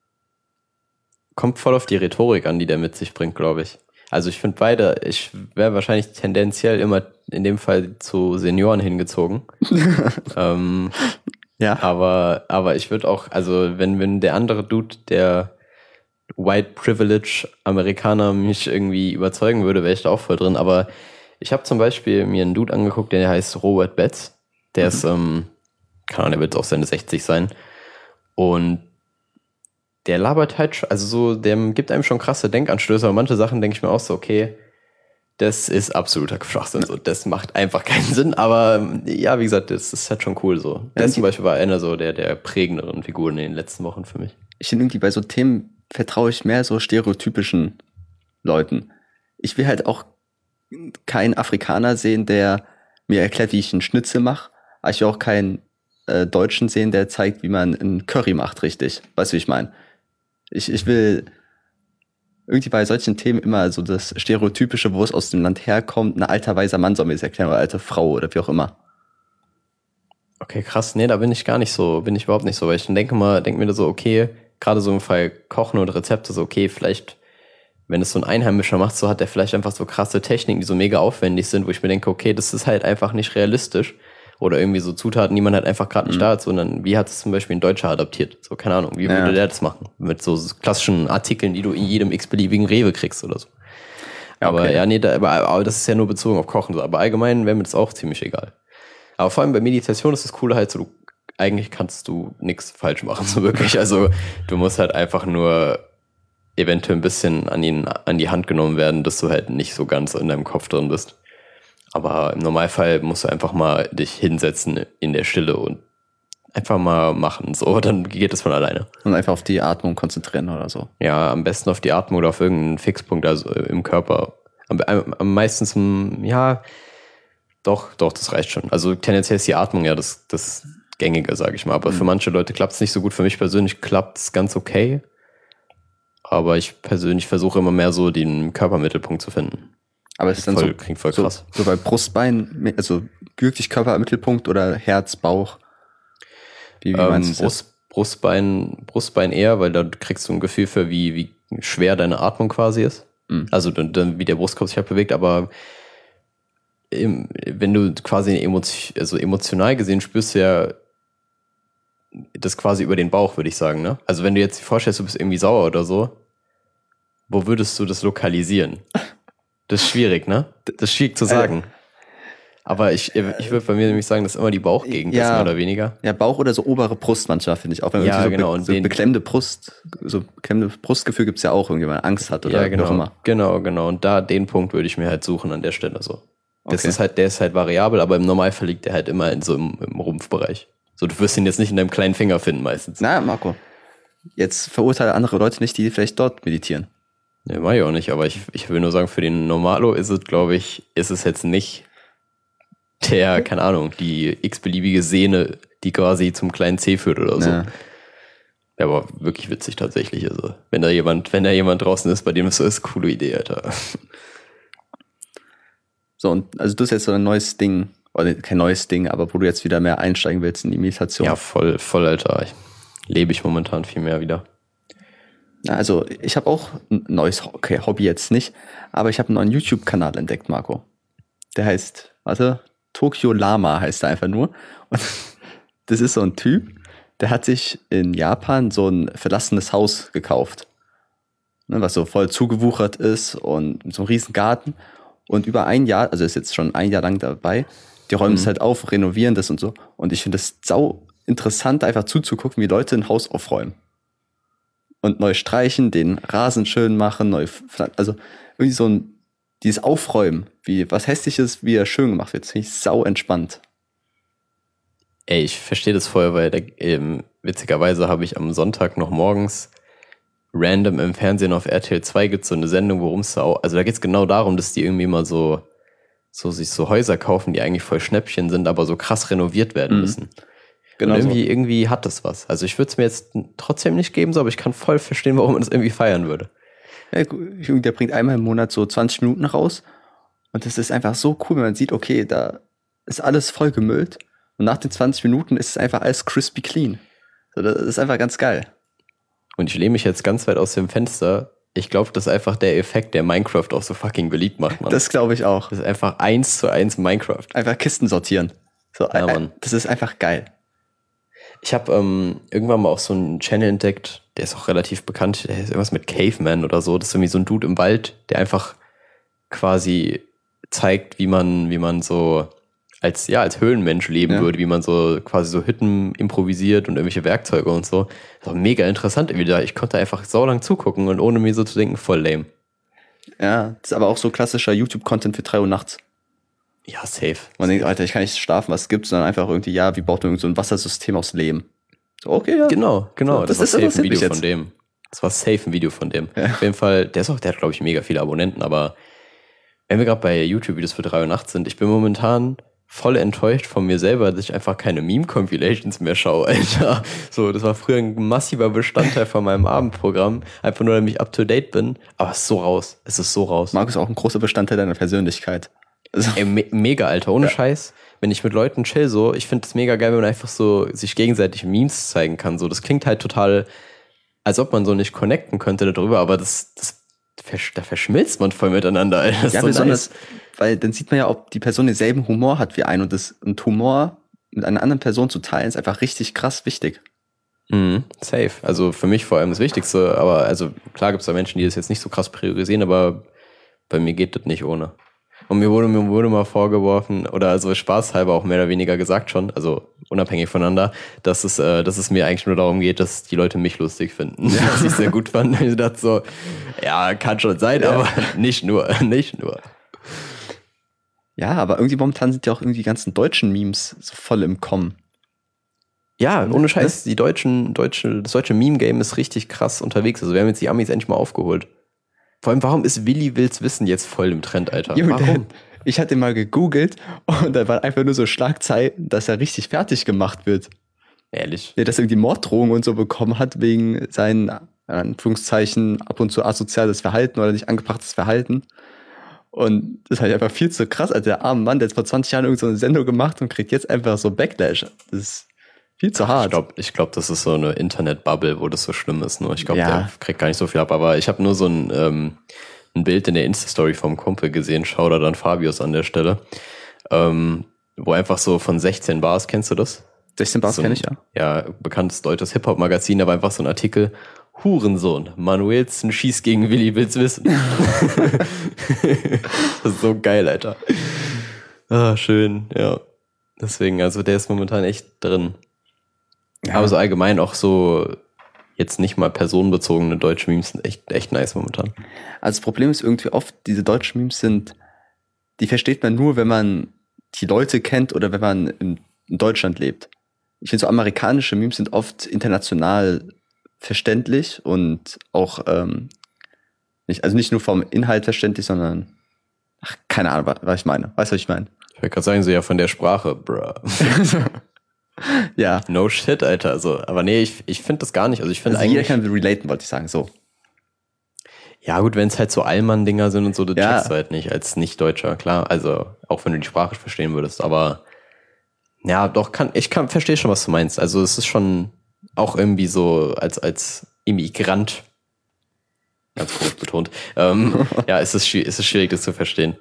Kommt voll auf die Rhetorik an, die der mit sich bringt, glaube ich. Also ich finde beide, ich wäre wahrscheinlich tendenziell immer in dem Fall zu Senioren hingezogen. ähm, ja. Aber, aber ich würde auch, also wenn, wenn der andere Dude, der White Privilege Amerikaner mich irgendwie überzeugen würde, wäre ich da auch voll drin. Aber ich habe zum Beispiel mir einen Dude angeguckt, der heißt Robert Betz. Der mhm. ist, ähm, keine Ahnung, der wird auch seine sechzig sein. Und der labert halt, also so, der gibt einem schon krasse Denkanstöße, aber manche Sachen denke ich mir auch so, okay, das ist absoluter Schwachsinn, so, das macht einfach keinen Sinn, aber ja, wie gesagt, das ist halt schon cool so. Der ja, zum Beispiel war einer so der, der prägenderen Figuren in den letzten Wochen für mich. Ich finde irgendwie bei so Themen vertraue ich mehr so stereotypischen Leuten. Ich will halt auch keinen Afrikaner sehen, der mir erklärt, wie ich einen Schnitzel mache, aber ich will auch keinen äh, Deutschen sehen, der zeigt, wie man einen Curry macht, richtig. Weißt du, wie ich meine? Ich, ich will irgendwie bei solchen Themen immer so das Stereotypische, wo es aus dem Land herkommt, ein alter weißer Mann soll mir das erklären, oder eine alte Frau oder wie auch immer. Okay, krass. Nee, da bin ich gar nicht so, bin ich überhaupt nicht so, weil ich denke mal, denke mir so, okay, gerade so im Fall Kochen und Rezepte, so okay, vielleicht, wenn es so ein Einheimischer macht, so hat der vielleicht einfach so krasse Techniken, die so mega aufwendig sind, wo ich mir denke, okay, das ist halt einfach nicht realistisch. Oder irgendwie so Zutaten, die man halt einfach gerade nicht mhm. da hat, sondern wie hat es zum Beispiel ein Deutscher adaptiert? So, keine Ahnung, wie ja. würde der das machen? Mit so klassischen Artikeln, die du in jedem x-beliebigen Rewe kriegst oder so. Ja, aber okay. ja, nee, da, aber, aber das ist ja nur bezogen auf Kochen. Aber allgemein wäre mir das auch ziemlich egal. Aber vor allem bei Meditation ist das Coole halt so, du, eigentlich kannst du nichts falsch machen, so wirklich. Also du musst halt einfach nur eventuell ein bisschen an, ihn, an die Hand genommen werden, dass du halt nicht so ganz in deinem Kopf drin bist. Aber im Normalfall musst du einfach mal dich hinsetzen in der Stille und einfach mal machen, so, dann geht es von alleine. Und einfach auf die Atmung konzentrieren oder so. Ja, am besten auf die Atmung oder auf irgendeinen Fixpunkt, also im Körper. Am, am, am meistens, ja, doch, doch, das reicht schon. Also tendenziell ist die Atmung ja das, das Gängige, sage ich mal. Aber mhm. für manche Leute klappt es nicht so gut. Für mich persönlich klappt es ganz okay. Aber ich persönlich versuche immer mehr so den Körpermittelpunkt zu finden. Aber es ist dann voll, so, klingt voll so, krass. So bei Brustbein, also wirklich Körpermittelpunkt oder Herz, Bauch? Wie, wie ähm, meinst du Brust, Brustbein, Brustbein eher, weil da kriegst du ein Gefühl für, wie, wie schwer deine Atmung quasi ist. Mhm. Also dann, dann, wie der Brustkorb sich halt bewegt, aber im, wenn du quasi emotion, also emotional gesehen spürst du ja das quasi über den Bauch, würde ich sagen, ne? Also wenn du jetzt dir vorstellst, du bist irgendwie sauer oder so, wo würdest du das lokalisieren? Das ist schwierig, ne? Das ist schwierig zu sagen. Aber ich, ich würde bei mir nämlich sagen, dass immer die Bauchgegend ja, ist, mehr oder weniger. Ja, Bauch oder so obere Brust manchmal, finde ich auch. Wenn ja, so genau. Be- und so den, beklemmende Brust, so beklemmende Brustgefühl gibt's ja auch, irgendwie, wenn man Angst hat oder ja, genau, wie auch immer. Genau, genau. Und da, den Punkt würde ich mir halt suchen an der Stelle so. Das Okay. ist halt, der ist halt variabel, aber im Normalfall liegt der halt immer in so im, im Rumpfbereich. So, du wirst ihn jetzt nicht in deinem kleinen Finger finden meistens. Na, Marco, jetzt verurteile andere Leute nicht, die vielleicht dort meditieren. Ne, mach ich auch nicht, aber ich, ich will nur sagen, für den Normalo ist es, glaube ich, ist es jetzt nicht der, keine Ahnung, die x-beliebige Sehne, die quasi zum kleinen C führt oder so. Ja. Der war wirklich witzig tatsächlich. Also, wenn da jemand, wenn da jemand draußen ist, bei dem es so ist, coole Idee, Alter. So, und also du hast jetzt so ein neues Ding, oder kein neues Ding, aber wo du jetzt wieder mehr einsteigen willst in die Meditation. Ja, voll, voll, Alter. Ich, lebe ich momentan viel mehr wieder. Na, also ich habe auch ein neues, okay, Hobby jetzt nicht, aber ich habe einen neuen YouTube-Kanal entdeckt, Marco. Der heißt, warte, Tokyo Lama heißt er einfach nur. Und das ist so ein Typ, der hat sich in Japan so ein verlassenes Haus gekauft. Ne, was so voll zugewuchert ist und mit so einem riesen Garten. Und über ein Jahr, also ist jetzt schon ein Jahr lang dabei, die räumen es mhm. halt auf, renovieren das und so. Und ich finde das sau interessant, einfach zuzugucken, wie Leute ein Haus aufräumen. Und neu streichen, den Rasen schön machen, neu, also irgendwie so ein, dieses Aufräumen, wie was Hässliches, wie er schön gemacht wird, finde ich sau entspannt. Ey, ich verstehe das voll, weil da, ähm, witzigerweise habe ich am Sonntag noch morgens random im Fernsehen auf R T L zwei gibt es so eine Sendung, worum es da auch, also da geht es genau darum, dass die irgendwie mal so, so sich so Häuser kaufen, die eigentlich voll Schnäppchen sind, aber so krass renoviert werden mhm. müssen. Genau. Und irgendwie, so. irgendwie hat das was. Also ich würde es mir jetzt trotzdem nicht geben, so, aber ich kann voll verstehen, warum man das irgendwie feiern würde. Ja, der bringt einmal im Monat so zwanzig Minuten raus und das ist einfach so cool, wenn man sieht, okay, da ist alles voll gemüllt und nach den zwanzig Minuten ist es einfach alles crispy clean. So, das ist einfach ganz geil. Und ich lehne mich jetzt ganz weit aus dem Fenster. Ich glaube, das ist einfach der Effekt, der Minecraft auch so fucking beliebt macht, Mann. Das glaube ich auch. Das ist einfach eins zu eins Minecraft. Einfach Kisten sortieren. So, ja, Mann. Das ist einfach geil. Ich habe ähm, irgendwann mal auch so einen Channel entdeckt, der ist auch relativ bekannt, der ist irgendwas mit Caveman oder so. Das ist irgendwie so ein Dude im Wald, der einfach quasi zeigt, wie man, wie man so als, ja, als Höhlenmensch leben ja. würde, wie man so quasi so Hütten improvisiert und irgendwelche Werkzeuge und so. Das war mega interessant irgendwie da. Ich konnte einfach saulang zugucken und ohne mir so zu denken, voll lame. Ja, das ist aber auch so klassischer YouTube-Content für drei Uhr nachts. Ja, safe. Man denkt, Alter, ich kann nicht schlafen, was gibt's, sondern einfach irgendwie, ja, wie baut man so ein Wassersystem aus Lehm? So, okay, ja. Genau, genau. So, das, das das war safe ein Video von dem. Das war safe ein Video von dem. Ja. Auf jeden Fall, der ist auch, der hat, glaube ich, mega viele Abonnenten, aber wenn wir gerade bei YouTube-Videos für drei Uhr nachts sind, ich bin momentan voll enttäuscht von mir selber, dass ich einfach keine Meme-Compilations mehr schaue, Alter. So, das war früher ein massiver Bestandteil von meinem Abendprogramm. Einfach nur, damit ich up-to-date bin. Aber es ist so raus. Es ist so raus. Markus ist auch ein großer Bestandteil deiner Persönlichkeit. Also. Ey, me- mega, Alter. Ohne ja. Scheiß. Wenn ich mit Leuten chill so, ich finde es mega geil, wenn man einfach so sich gegenseitig Memes zeigen kann. So, das klingt halt total, als ob man so nicht connecten könnte darüber, aber das, das da verschmilzt man voll miteinander, Alter. Das ja, ist so besonders, nice. Weil dann sieht man ja, ob die Person denselben Humor hat wie ein und das und Humor mit einer anderen Person zu teilen, ist einfach richtig krass wichtig. Mhm, safe. Also für mich vor allem das Wichtigste, aber also klar gibt es da Menschen, die das jetzt nicht so krass priorisieren, aber bei mir geht das nicht ohne. Und mir wurde, mir wurde mal vorgeworfen, oder also spaßhalber auch mehr oder weniger gesagt schon, also unabhängig voneinander, dass es, äh, dass es mir eigentlich nur darum geht, dass die Leute mich lustig finden. Ja. Was ich sehr gut fand. Ich dachte so, ja, kann schon sein, ja. aber nicht nur, nicht nur. Ja, aber irgendwie momentan sind ja auch irgendwie die ganzen deutschen Memes so voll im Kommen. Ja, ohne Scheiß, die deutschen, deutsche, das deutsche Meme-Game ist richtig krass unterwegs. Also wir haben jetzt die Amis endlich mal aufgeholt. Vor allem, warum ist Willi Wills Wissen jetzt voll im Trend, Alter? Junge, Warum? der, ich hatte mal gegoogelt und da waren einfach nur so Schlagzeilen, dass er richtig fertig gemacht wird. Ehrlich? Der das irgendwie Morddrohungen und so bekommen hat wegen seinen, in Anführungszeichen, ab und zu asoziales Verhalten oder nicht angebrachtes Verhalten. Und das ist halt einfach viel zu krass. Also der arme Mann, der hat vor zwanzig Jahren irgend so eine Sendung gemacht und kriegt jetzt einfach so Backlash. Das ist viel zu hart. Ich glaube, ich glaub, das ist so eine Internet-Bubble, wo das so schlimm ist. Nur ich glaube, Ja. der kriegt gar nicht so viel ab. Aber ich habe nur so ein, ähm, ein Bild in der Insta-Story vom Kumpel gesehen. Schau da dann Fabius an der Stelle. Ähm, wo einfach so von sechzehn Bars, kennst du das? sechzehn Bars So ein- kenne ich, ja. Ja, bekanntes deutsches Hip-Hop-Magazin, da war einfach so ein Artikel. Hurensohn, Manuelsen schießt gegen Willi Wills Wissen. Das ist so geil, Alter. Ah, schön, ja. Deswegen, also der ist momentan echt drin. Ja. Aber so allgemein auch so jetzt nicht mal personenbezogene deutsche Memes sind echt, echt nice momentan. Also das Problem ist irgendwie oft, diese deutschen Memes sind, die versteht man nur, wenn man die Leute kennt oder wenn man in, in Deutschland lebt. Ich finde, so amerikanische Memes sind oft international verständlich und auch ähm, nicht, also nicht nur vom Inhalt verständlich, sondern ach, keine Ahnung, wa- was ich meine. Weißt du, was ich meine? Ich wollte gerade sagen, so ja von der Sprache, bruh. Ja, No shit, Alter. Also, aber nee, ich, ich finde das gar nicht. Also ich finde also jeder eigentlich. kann relaten, wollte ich sagen, so. Ja, gut, wenn es halt so Allmann-Dinger sind und so, das Ja. checkst du halt nicht als Nicht-Deutscher, klar. Also, auch wenn du die Sprache verstehen würdest, aber ja, doch, kann, ich kann, verstehe schon, was du meinst. Also, es ist schon auch irgendwie so, als, als Immigrant, ganz komisch betont, ähm, ja, es ist, schwi- es ist schwierig, das zu verstehen.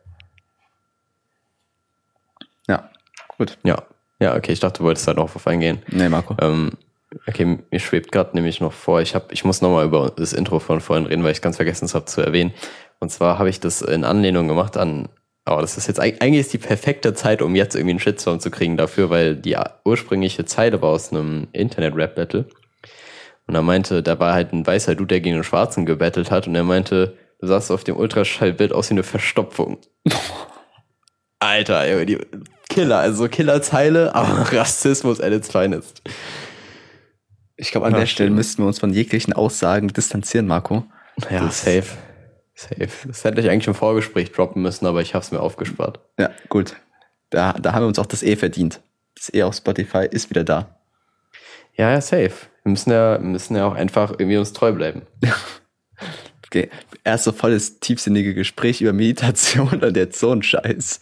Ja, gut. Ja, ja, okay, ich dachte, du wolltest da noch auf eingehen. Nee, Marco. Ähm, okay, mir schwebt gerade nämlich noch vor, ich hab, ich muss nochmal über das Intro von vorhin reden, weil ich ganz vergessen habe zu erwähnen. Und zwar habe ich das in Anlehnung gemacht an, aber das ist jetzt eig- eigentlich ist die perfekte Zeit, um jetzt irgendwie einen Shitstorm zu kriegen dafür, weil die ursprüngliche Zeile war aus einem Internet-Rap-Battle. Und er meinte, da war halt ein weißer Dude, der gegen einen Schwarzen gebettelt hat, und er meinte, du sahst auf dem Ultraschallbild aus wie eine Verstopfung. Alter, ey, die Killer, also Killerzeile, aber Rassismus at its finest. Ich glaube, an Ja, der Stelle stimmt. müssten wir uns von jeglichen Aussagen distanzieren, Marco. Ja, Das- safe. Safe. Das hätte ich eigentlich im Vorgespräch droppen müssen, aber ich habe es mir aufgespart. Ja, gut. Da, da haben wir uns auch das E verdient. Das E auf Spotify ist wieder da. Ja, ja, safe. Wir müssen ja, wir müssen ja auch einfach irgendwie uns treu bleiben. Okay. Erst so volles tiefsinnige Gespräch über Meditation und jetzt so ein Scheiß.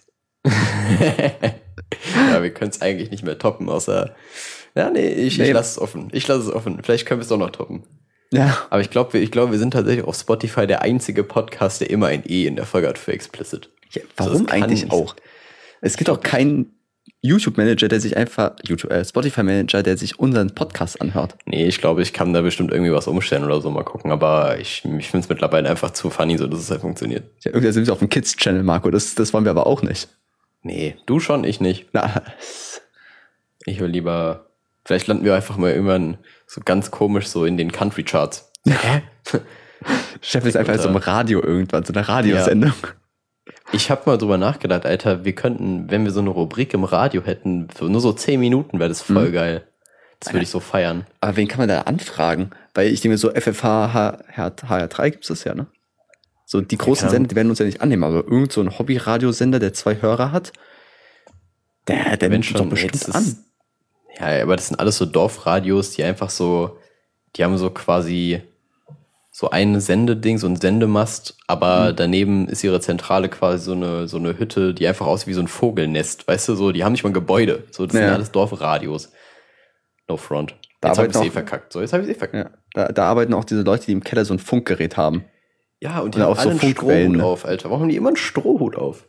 Ja, wir können es eigentlich nicht mehr toppen, außer. Ja, nee, ich, Nee. ich lasse es offen. Ich lasse es offen. Vielleicht können wir es doch noch toppen. Ja. Aber ich glaube, wir, ich glaub, wir sind tatsächlich auf Spotify der einzige Podcast, der immer ein E in der Folge hat für explicit. ja Also warum das kann eigentlich nicht auch? Es gibt auch keinen YouTube-Manager, der sich einfach, YouTube, äh, Spotify-Manager, der sich unseren Podcast anhört. Nee, ich glaube, ich kann da bestimmt irgendwie was umstellen oder so, mal gucken. Aber ich, ich finde es mittlerweile einfach zu funny, so dass es halt funktioniert. Ja, irgendwie sind wir auf dem Kids-Channel, Marco. Das, das wollen wir aber auch nicht. Nee, du schon, ich nicht. Na, Ich will lieber. Vielleicht landen wir einfach mal irgendwann so ganz komisch so in den Country Charts. Hä? Chef ist einfach so im Radio irgendwann, so eine Radiosendung. Ich habe mal drüber nachgedacht, Alter, wir könnten, wenn wir so eine Rubrik im Radio hätten, für nur so zehn Minuten wäre das voll Mhm. geil. Das würde ich so feiern. Aber wen kann man da anfragen? Weil ich denke mir so, F F H, H R drei gibt es das ja, ne? So, die großen klar. Sender, die werden uns ja nicht annehmen, aber irgend so ein Hobby-Radiosender, der zwei Hörer hat, der, der Wenn nimmt uns doch bestimmt jetzt ist- an. Ja, aber das sind alles so Dorfradios, die einfach so, die haben so quasi so ein Sendeding, so ein Sendemast, aber Mhm. daneben ist ihre Zentrale quasi so eine, so eine Hütte, die einfach aussieht wie so ein Vogelnest, weißt du, so, die haben nicht mal ein Gebäude, so, das sind Ja. alles Dorfradios. No front. Da Jetzt habe arbeiten ich eh auch- verkackt, so, jetzt habe ich eh verkackt. Ja, da, da arbeiten auch diese Leute, die im Keller so ein Funkgerät haben. Ja, und die Oder haben auch so alle einen Funkwellen, Strohhut ne? auf, Alter. Warum haben die immer einen Strohhut auf?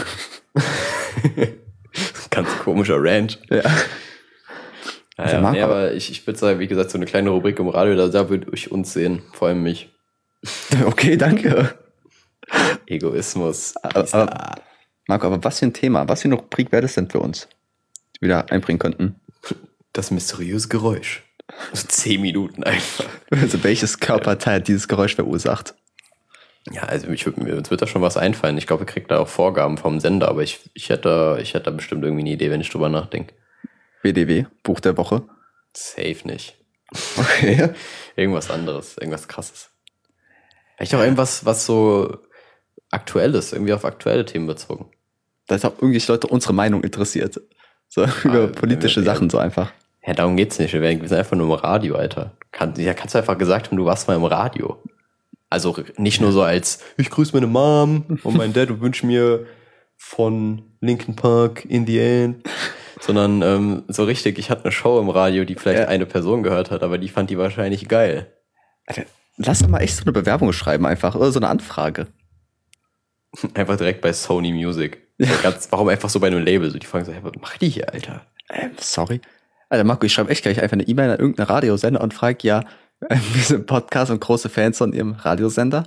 Ganz komischer Ranch. Ja. Ja, Der ja, mag nee, aber- aber ich, ich würde sagen, wie gesagt, so eine kleine Rubrik im Radio, da, da würde ich uns sehen. Vor allem mich. Okay, danke. Egoismus. Aber- Dies, aber- da. Marco, aber was für ein Thema, was für eine Rubrik wäre das denn für uns, die wir da einbringen könnten? Das mysteriöse Geräusch. So zehn Minuten einfach. Also welches Körperteil hat dieses Geräusch verursacht? Ja, also ich würd, mir uns wird da schon was einfallen. Ich glaube, wir kriegen da auch Vorgaben vom Sender, aber ich, ich, hätte, ich hätte da bestimmt irgendwie eine Idee, wenn ich drüber nachdenke. W D W, Buch der Woche. Safe nicht. Okay. Irgendwas anderes, irgendwas krasses. Vielleicht auch irgendwas, was so aktuelles, irgendwie auf aktuelle Themen bezogen. Dass auch irgendwelche Leute unsere Meinung interessiert. So über Ah, politische ja, Sachen so einfach. Ja, darum geht's nicht. Wir sind einfach nur im Radio, Alter. Kann, ja, kannst du einfach gesagt haben, du warst mal im Radio. Also nicht nur so als, ich grüße meine Mom und mein Dad und wünsche mir von Linkin Park in the end, sondern ähm, so richtig, ich hatte eine Show im Radio, die vielleicht Ja. eine Person gehört hat, aber die fand die wahrscheinlich geil. Alter, lass doch mal echt so eine Bewerbung schreiben einfach. Oder so eine Anfrage. Einfach direkt bei Sony Music. So ganz, warum einfach so bei einem Label? So, die fragen so, hey, was macht die hier, Alter? Ähm, sorry. Alter, Marco, ich schreibe echt gleich einfach eine E-Mail an irgendeinen Radiosender und frage, ja, wir sind Podcast und große Fans von ihrem Radiosender.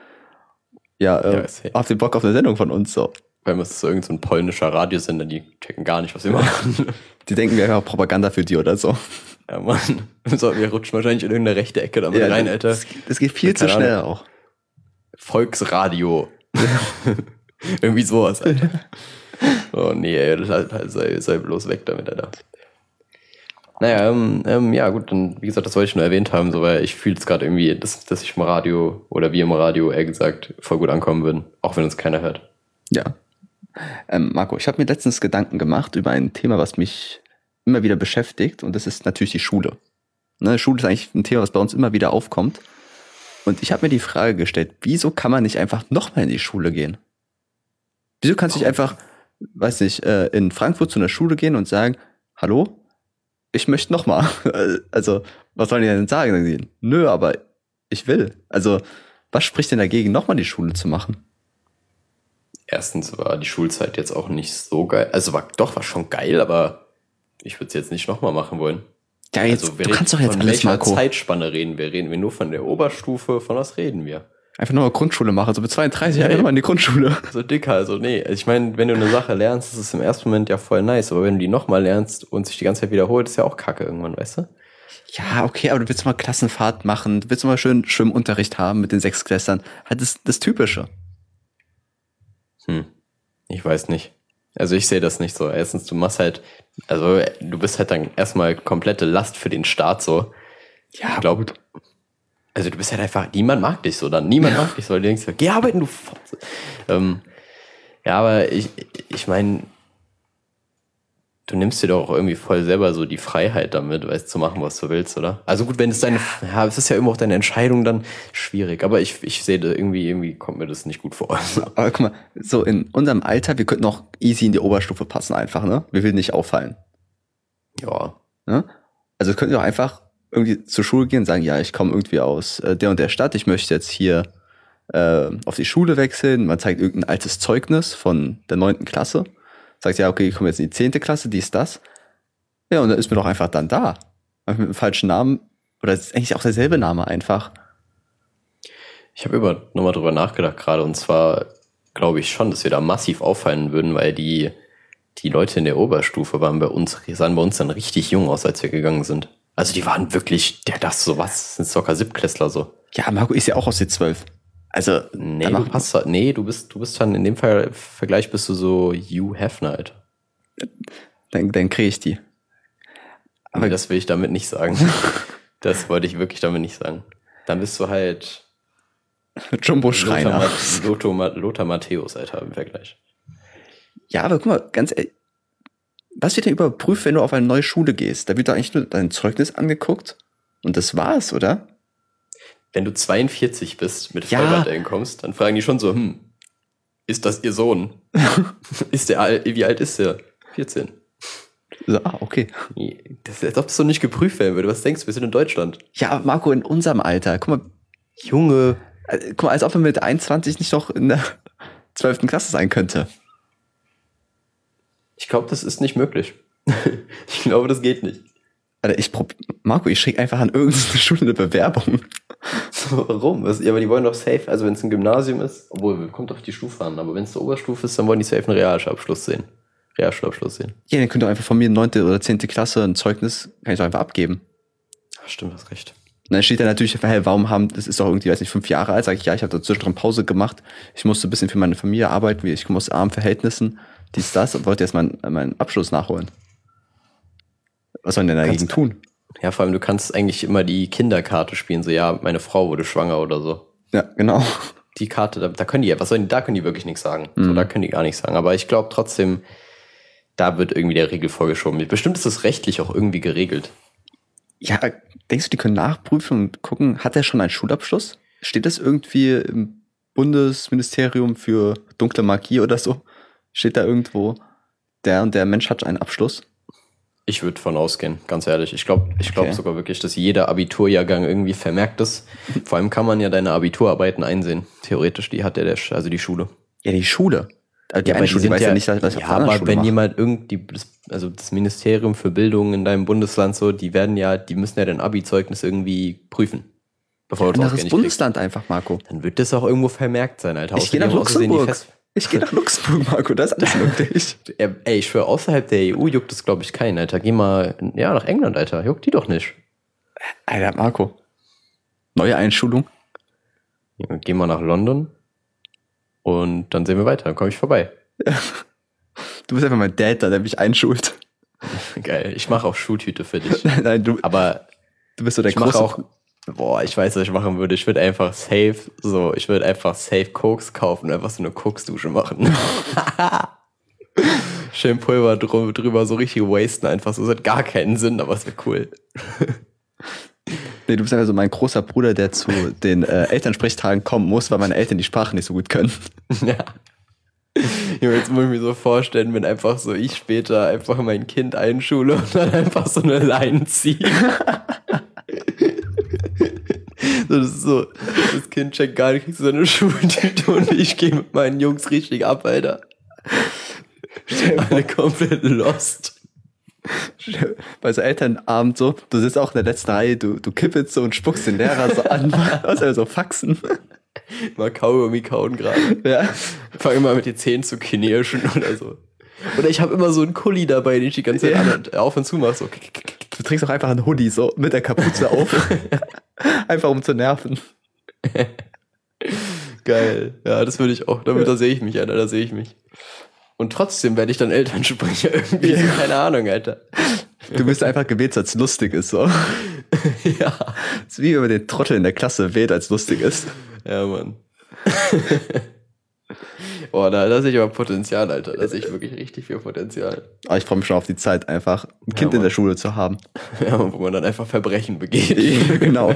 Ja, äh, Ja, safe. habt ihr Bock auf eine Sendung von uns? So. Weil es ist so irgendein so ein polnischer Radiosender, die checken gar nicht, was wir machen. Die denken, wir haben Propaganda für die oder so. Ja, Mann. So, wir rutschen wahrscheinlich in irgendeine rechte Ecke damit rein, Alter. Das, das geht viel zu Keine schnell Ahnung. auch. Volksradio. Irgendwie sowas, Alter. Oh nee, ey, sei, sei bloß weg damit, Alter. Naja, ähm, ähm, ja gut, dann, wie gesagt, das wollte ich nur erwähnt haben, so, weil ich fühle es gerade irgendwie, dass, dass ich im Radio, oder wir im Radio, eher gesagt, voll gut ankommen würden, auch wenn uns keiner hört. Ja. Ähm, Marco, ich habe mir letztens Gedanken gemacht über ein Thema, was mich immer wieder beschäftigt, und das ist natürlich die Schule. Ne, Schule ist eigentlich ein Thema, was bei uns immer wieder aufkommt. Und ich habe mir die Frage gestellt, wieso kann man nicht einfach nochmal in die Schule gehen? Wieso kannst du nicht einfach, weiß nicht, äh, in Frankfurt zu einer Schule gehen und sagen, hallo, ich möchte nochmal. Also, was sollen die denn sagen? Sagen die, nö, aber ich will. Also, was spricht denn dagegen, nochmal die Schule zu machen? Erstens war die Schulzeit jetzt auch nicht so geil. Also war doch, war schon geil, aber ich würde es jetzt nicht nochmal machen wollen. Ja, jetzt, Also wir du reden, kannst doch jetzt von alles, welcher Marco. Zeitspanne reden wir? Reden wir nur von der Oberstufe? Von was reden wir? Einfach nochmal Grundschule machen, so mit zweiunddreißig Ja, einfach ey. nochmal in die Grundschule. So dicker, also nee. Ich meine, wenn du eine Sache lernst, ist es im ersten Moment ja voll nice, aber wenn du die nochmal lernst und sich die ganze Zeit wiederholt, ist ja auch kacke irgendwann, weißt du? Ja, okay, aber du willst mal Klassenfahrt machen, du willst mal schön Schwimmunterricht haben mit den Sechsklässlern. Halt das, das Typische. Hm. Ich weiß nicht. Also ich sehe das nicht so. Erstens, du machst halt, also du bist halt dann erstmal komplette Last für den Staat so. Ja, Ich glaube, also du bist halt einfach, niemand mag dich so dann. Niemand mag dich so. Du denkst, geh arbeiten, du Fotze. Ähm, ja, aber ich, ich meine, du nimmst dir doch auch irgendwie voll selber so die Freiheit damit, weißt zu machen, was du willst, oder? Also gut, wenn es deine, ja, es ist ja immer auch deine Entscheidung, dann schwierig. Aber ich, ich sehe da irgendwie, irgendwie kommt mir das nicht gut vor. aber guck mal, so in unserem Alter, wir könnten auch easy in die Oberstufe passen einfach, ne? Wir will nicht auffallen. Ja. Ne? Also könnten wir auch einfach irgendwie zur Schule gehen und sagen, ja, ich komme irgendwie aus äh, der und der Stadt, ich möchte jetzt hier äh, auf die Schule wechseln. Man zeigt irgendein altes Zeugnis von der neunten Klasse. Sagt, ja, okay, ich komme jetzt in die zehnte Klasse, dies, das. Ja, und dann ist man doch einfach dann da. Einfach mit dem falschen Namen. Oder es ist eigentlich auch derselbe Name einfach. Ich habe über nochmal drüber nachgedacht gerade, und zwar glaube ich schon, dass wir da massiv auffallen würden, weil die, die Leute in der Oberstufe waren bei uns, sahen bei uns dann richtig jung aus, als wir gegangen sind. Also die waren wirklich, der das so was, sind sogar Siebtklässler so. Ja, Marco ist ja auch aus den zwölf. Also, Nee, dann du mach- passt da- nee, du bist, du bist dann in dem Fall, Vergleich bist du so Hugh Hefner, Alter. dann, dann kriege ich die. Aber das will ich damit nicht sagen. Das wollte ich wirklich damit nicht sagen. Dann bist du halt Jumbo Lothar, Schreiner. Ma- Lothar, Ma- Lothar Matthäus, Alter, im Vergleich. Ja, aber guck mal, ganz ehrlich, was wird denn überprüft, wenn du auf eine neue Schule gehst? Da wird doch eigentlich nur dein Zeugnis angeguckt und das war's, oder? Wenn du zweiundvierzig bist, mit Ja. Vollbart kommst, dann fragen die schon so, hm, ist das ihr Sohn? Ist der alt, wie alt ist der? vierzehn. So, ah, okay. Das ist, als ob das so nicht geprüft werden würde. Was denkst du, wir sind in Deutschland? Ja, aber Marco, in unserem Alter, guck mal, Junge. äh, guck mal, als ob man mit einundzwanzig nicht noch in der zwölften Klasse sein könnte. Ich glaube, das ist nicht möglich. Ich glaube, das geht nicht. Alter, ich prob Marco, ich schicke einfach an irgendeine Schule eine Bewerbung. Warum? Was, ja, aber die wollen doch safe, also wenn es ein Gymnasium ist, obwohl, kommt auf die Stufe an, aber wenn es eine Oberstufe ist, dann wollen die safe einen Realschulabschluss sehen. Realschulabschluss sehen. Ja, dann könnt ihr einfach von mir neunte oder zehnte Klasse ein Zeugnis, kann ich doch einfach abgeben. Ach, stimmt, hast recht. Und dann steht da natürlich, hey, warum haben, das ist doch irgendwie, weiß nicht, fünf Jahre alt, sage ich, ja, ich habe da zwischendrin Pause gemacht, ich musste ein bisschen für meine Familie arbeiten, ich komme aus armen Verhältnissen, dies, das, und wollte jetzt meinen, meinen Abschluss nachholen. Was sollen denn dagegen Kannst- tun? Ja, vor allem, du kannst eigentlich immer die Kinderkarte spielen, so, ja, meine Frau wurde schwanger oder so. Ja, genau. Die Karte, da, da können die, was sollen die, da können die wirklich nichts sagen. Mhm. So, da können die gar nichts sagen. Aber ich glaube trotzdem, da wird irgendwie der Riegel vorgeschoben. Bestimmt ist das rechtlich auch irgendwie geregelt. Ja, denkst du, die können nachprüfen und gucken, hat er schon einen Schulabschluss? Steht das irgendwie im Bundesministerium für dunkle Magie oder so? Steht da irgendwo, der und der Mensch hat einen Abschluss? Ich würde von ausgehen, ganz ehrlich. Ich glaube ich glaub Okay. sogar wirklich, dass jeder Abiturjahrgang irgendwie vermerkt ist. Vor allem kann man ja deine Abiturarbeiten einsehen. Theoretisch, die hat ja der, Sch- also die Schule. Ja, die Schule. Also die Ja, eine aber Schule, die sind weiß ja, nicht, was ich auf ja, der anderen aber Schule wenn mache. jemand irgendwie, das- also das Ministerium für Bildung in deinem Bundesland so, die werden ja, die müssen ja dein Abi-Zeugnis irgendwie prüfen. Bevor du das Anderes ausgehend kriegst. Bundesland einfach, Marco. Dann wird das auch irgendwo vermerkt sein, Alter. Ich gehe nach Außerdem- außerdem die Luxemburg. Fest- Ich gehe nach Luxemburg, Marco, das ist alles möglich. Ja, ey, ich schwöre, außerhalb der E U juckt es, glaube ich, keinen, Alter. Geh mal, ja, nach England, Alter. Juckt die doch nicht. Alter, Marco. Neue Einschulung. Ja, geh mal nach London und dann sehen wir weiter. Dann komme ich vorbei. Du bist einfach mein Dad, da, der mich einschult. Geil. Ich mache auch Schultüte für dich. Nein, du, Aber du bist so der ich mache große... auch, boah, ich weiß, was ich machen würde. Ich würde einfach safe, so, ich würde einfach safe Koks kaufen und einfach so eine Koksdusche machen. Schön Pulver drü- drüber, so richtig wasten einfach so. Das hat gar keinen Sinn, aber es wäre cool. Nee, du bist einfach so mein großer Bruder, der zu den äh, Elternsprechtagen kommen muss, weil meine Eltern die Sprache nicht so gut können. Ja. Ja, jetzt muss ich mir so vorstellen, wenn einfach so ich später einfach mein Kind einschule und dann einfach so eine Line ziehe. So, das ist so, das Kind checkt gar nicht, kriegt so eine Schultüte und ich gehe mit meinen Jungs richtig ab, Alter. Alle komplett lost. Bei so Elternabend so, du sitzt auch in der letzten Reihe, du, du kippelst so und spuckst den Lehrer so an, was also so Faxen. Mal Kaugummi kauen gerade. Ja. Fang immer mit den Zähnen zu knirschen oder so. Oder ich habe immer so einen Kuli dabei, den ich die ganze Zeit Ja. an- auf und zu mache. So. Du trägst auch einfach einen Hoodie so mit der Kapuze auf. Einfach um zu nerven. Geil. Ja, das würde ich auch. Damit, da sehe ich mich, Alter. Da sehe ich mich. Und trotzdem werde ich dann Elternsprecher irgendwie. Ja. Keine Ahnung, Alter. Du bist einfach gewählt, als lustig ist so. Ja. Das ist wie wenn man den Trottel in der Klasse wählt, als lustig ist. Ja, Mann. Boah, da, da sehe ich aber Potenzial, Alter. Da sehe ich wirklich richtig viel Potenzial. Aber ich freue mich schon auf die Zeit, einfach ein Kind Ja, in der Mann. Schule zu haben. Ja, wo man dann einfach Verbrechen begeht. Genau.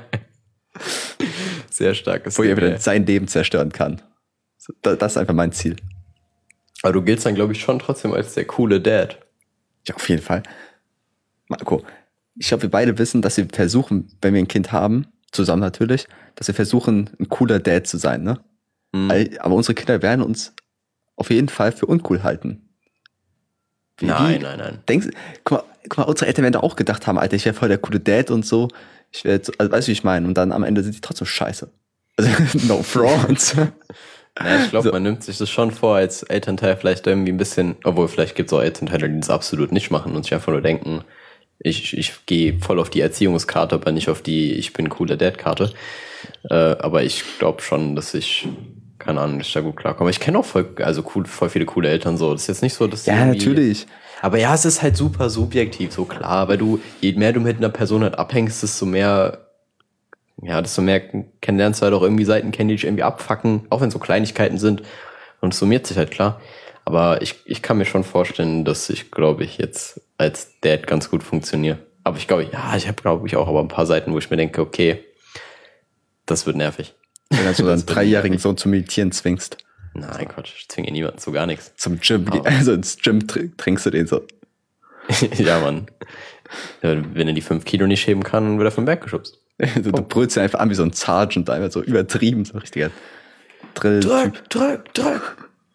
Sehr starkes Wo er Ding, wieder ey. sein Leben zerstören kann. Das, das ist einfach mein Ziel. Aber du giltst dann, glaube ich, schon trotzdem als der coole Dad. Ja, auf jeden Fall. Marco, ich glaube, wir beide wissen, dass wir versuchen, wenn wir ein Kind haben, zusammen natürlich, dass wir versuchen, ein cooler Dad zu sein, ne? Mhm. Weil- Aber unsere Kinder werden uns auf jeden Fall für uncool halten. Wie- Nein, wie- nein, nein. Denkst, guck mal, guck mal, unsere Eltern werden da auch gedacht haben, Alter, ich wäre voll der coole Dad und so. Ich wäre, so- also, weißt du, wie ich meine? Und dann am Ende sind die trotzdem scheiße. Also, no front. Ja, ich glaube, So. man nimmt sich das schon vor, als Elternteil vielleicht irgendwie ein bisschen, obwohl vielleicht gibt es auch Elternteile, die das absolut nicht machen und sich einfach nur denken, ich, ich gehe voll auf die Erziehungskarte, aber nicht auf die ich bin cooler Dad-Karte. Äh, aber ich glaube schon, dass ich, keine Ahnung, ich da gut klarkomme. Ich kenne auch voll, also cool, voll viele coole Eltern so. Das ist jetzt nicht so, dass die Ja, irgendwie- natürlich. Aber ja, es ist halt super subjektiv, so klar, weil du, je mehr du mit einer Person halt abhängst, desto mehr, ja, desto mehr kennenlernst du halt auch irgendwie Seiten kennen, die dich irgendwie abfacken, auch wenn es so Kleinigkeiten sind. Und es summiert sich halt klar. Aber ich, ich kann mir schon vorstellen, dass ich, glaube ich, jetzt als Dad ganz gut funktioniere. Aber ich glaube, ja, ich habe, glaube ich, auch aber ein paar Seiten, wo ich mir denke, okay, das wird nervig. Wenn du so Das einen wird dreijährigen nervig. Sohn zum Meditieren zwingst. Nein, Quatsch, ich zwinge niemanden zu gar nichts. Zum Gym. Aber- Also ins Gym tr- trinkst du den so. Ja, Mann. Ja, wenn er die fünf Kilo nicht heben kann, wird er vom Berg geschubst. Also, du brüllst ihn einfach an wie so ein Sergeant, einfach so übertrieben, so ein richtiger Drill-Typ. drück, drück.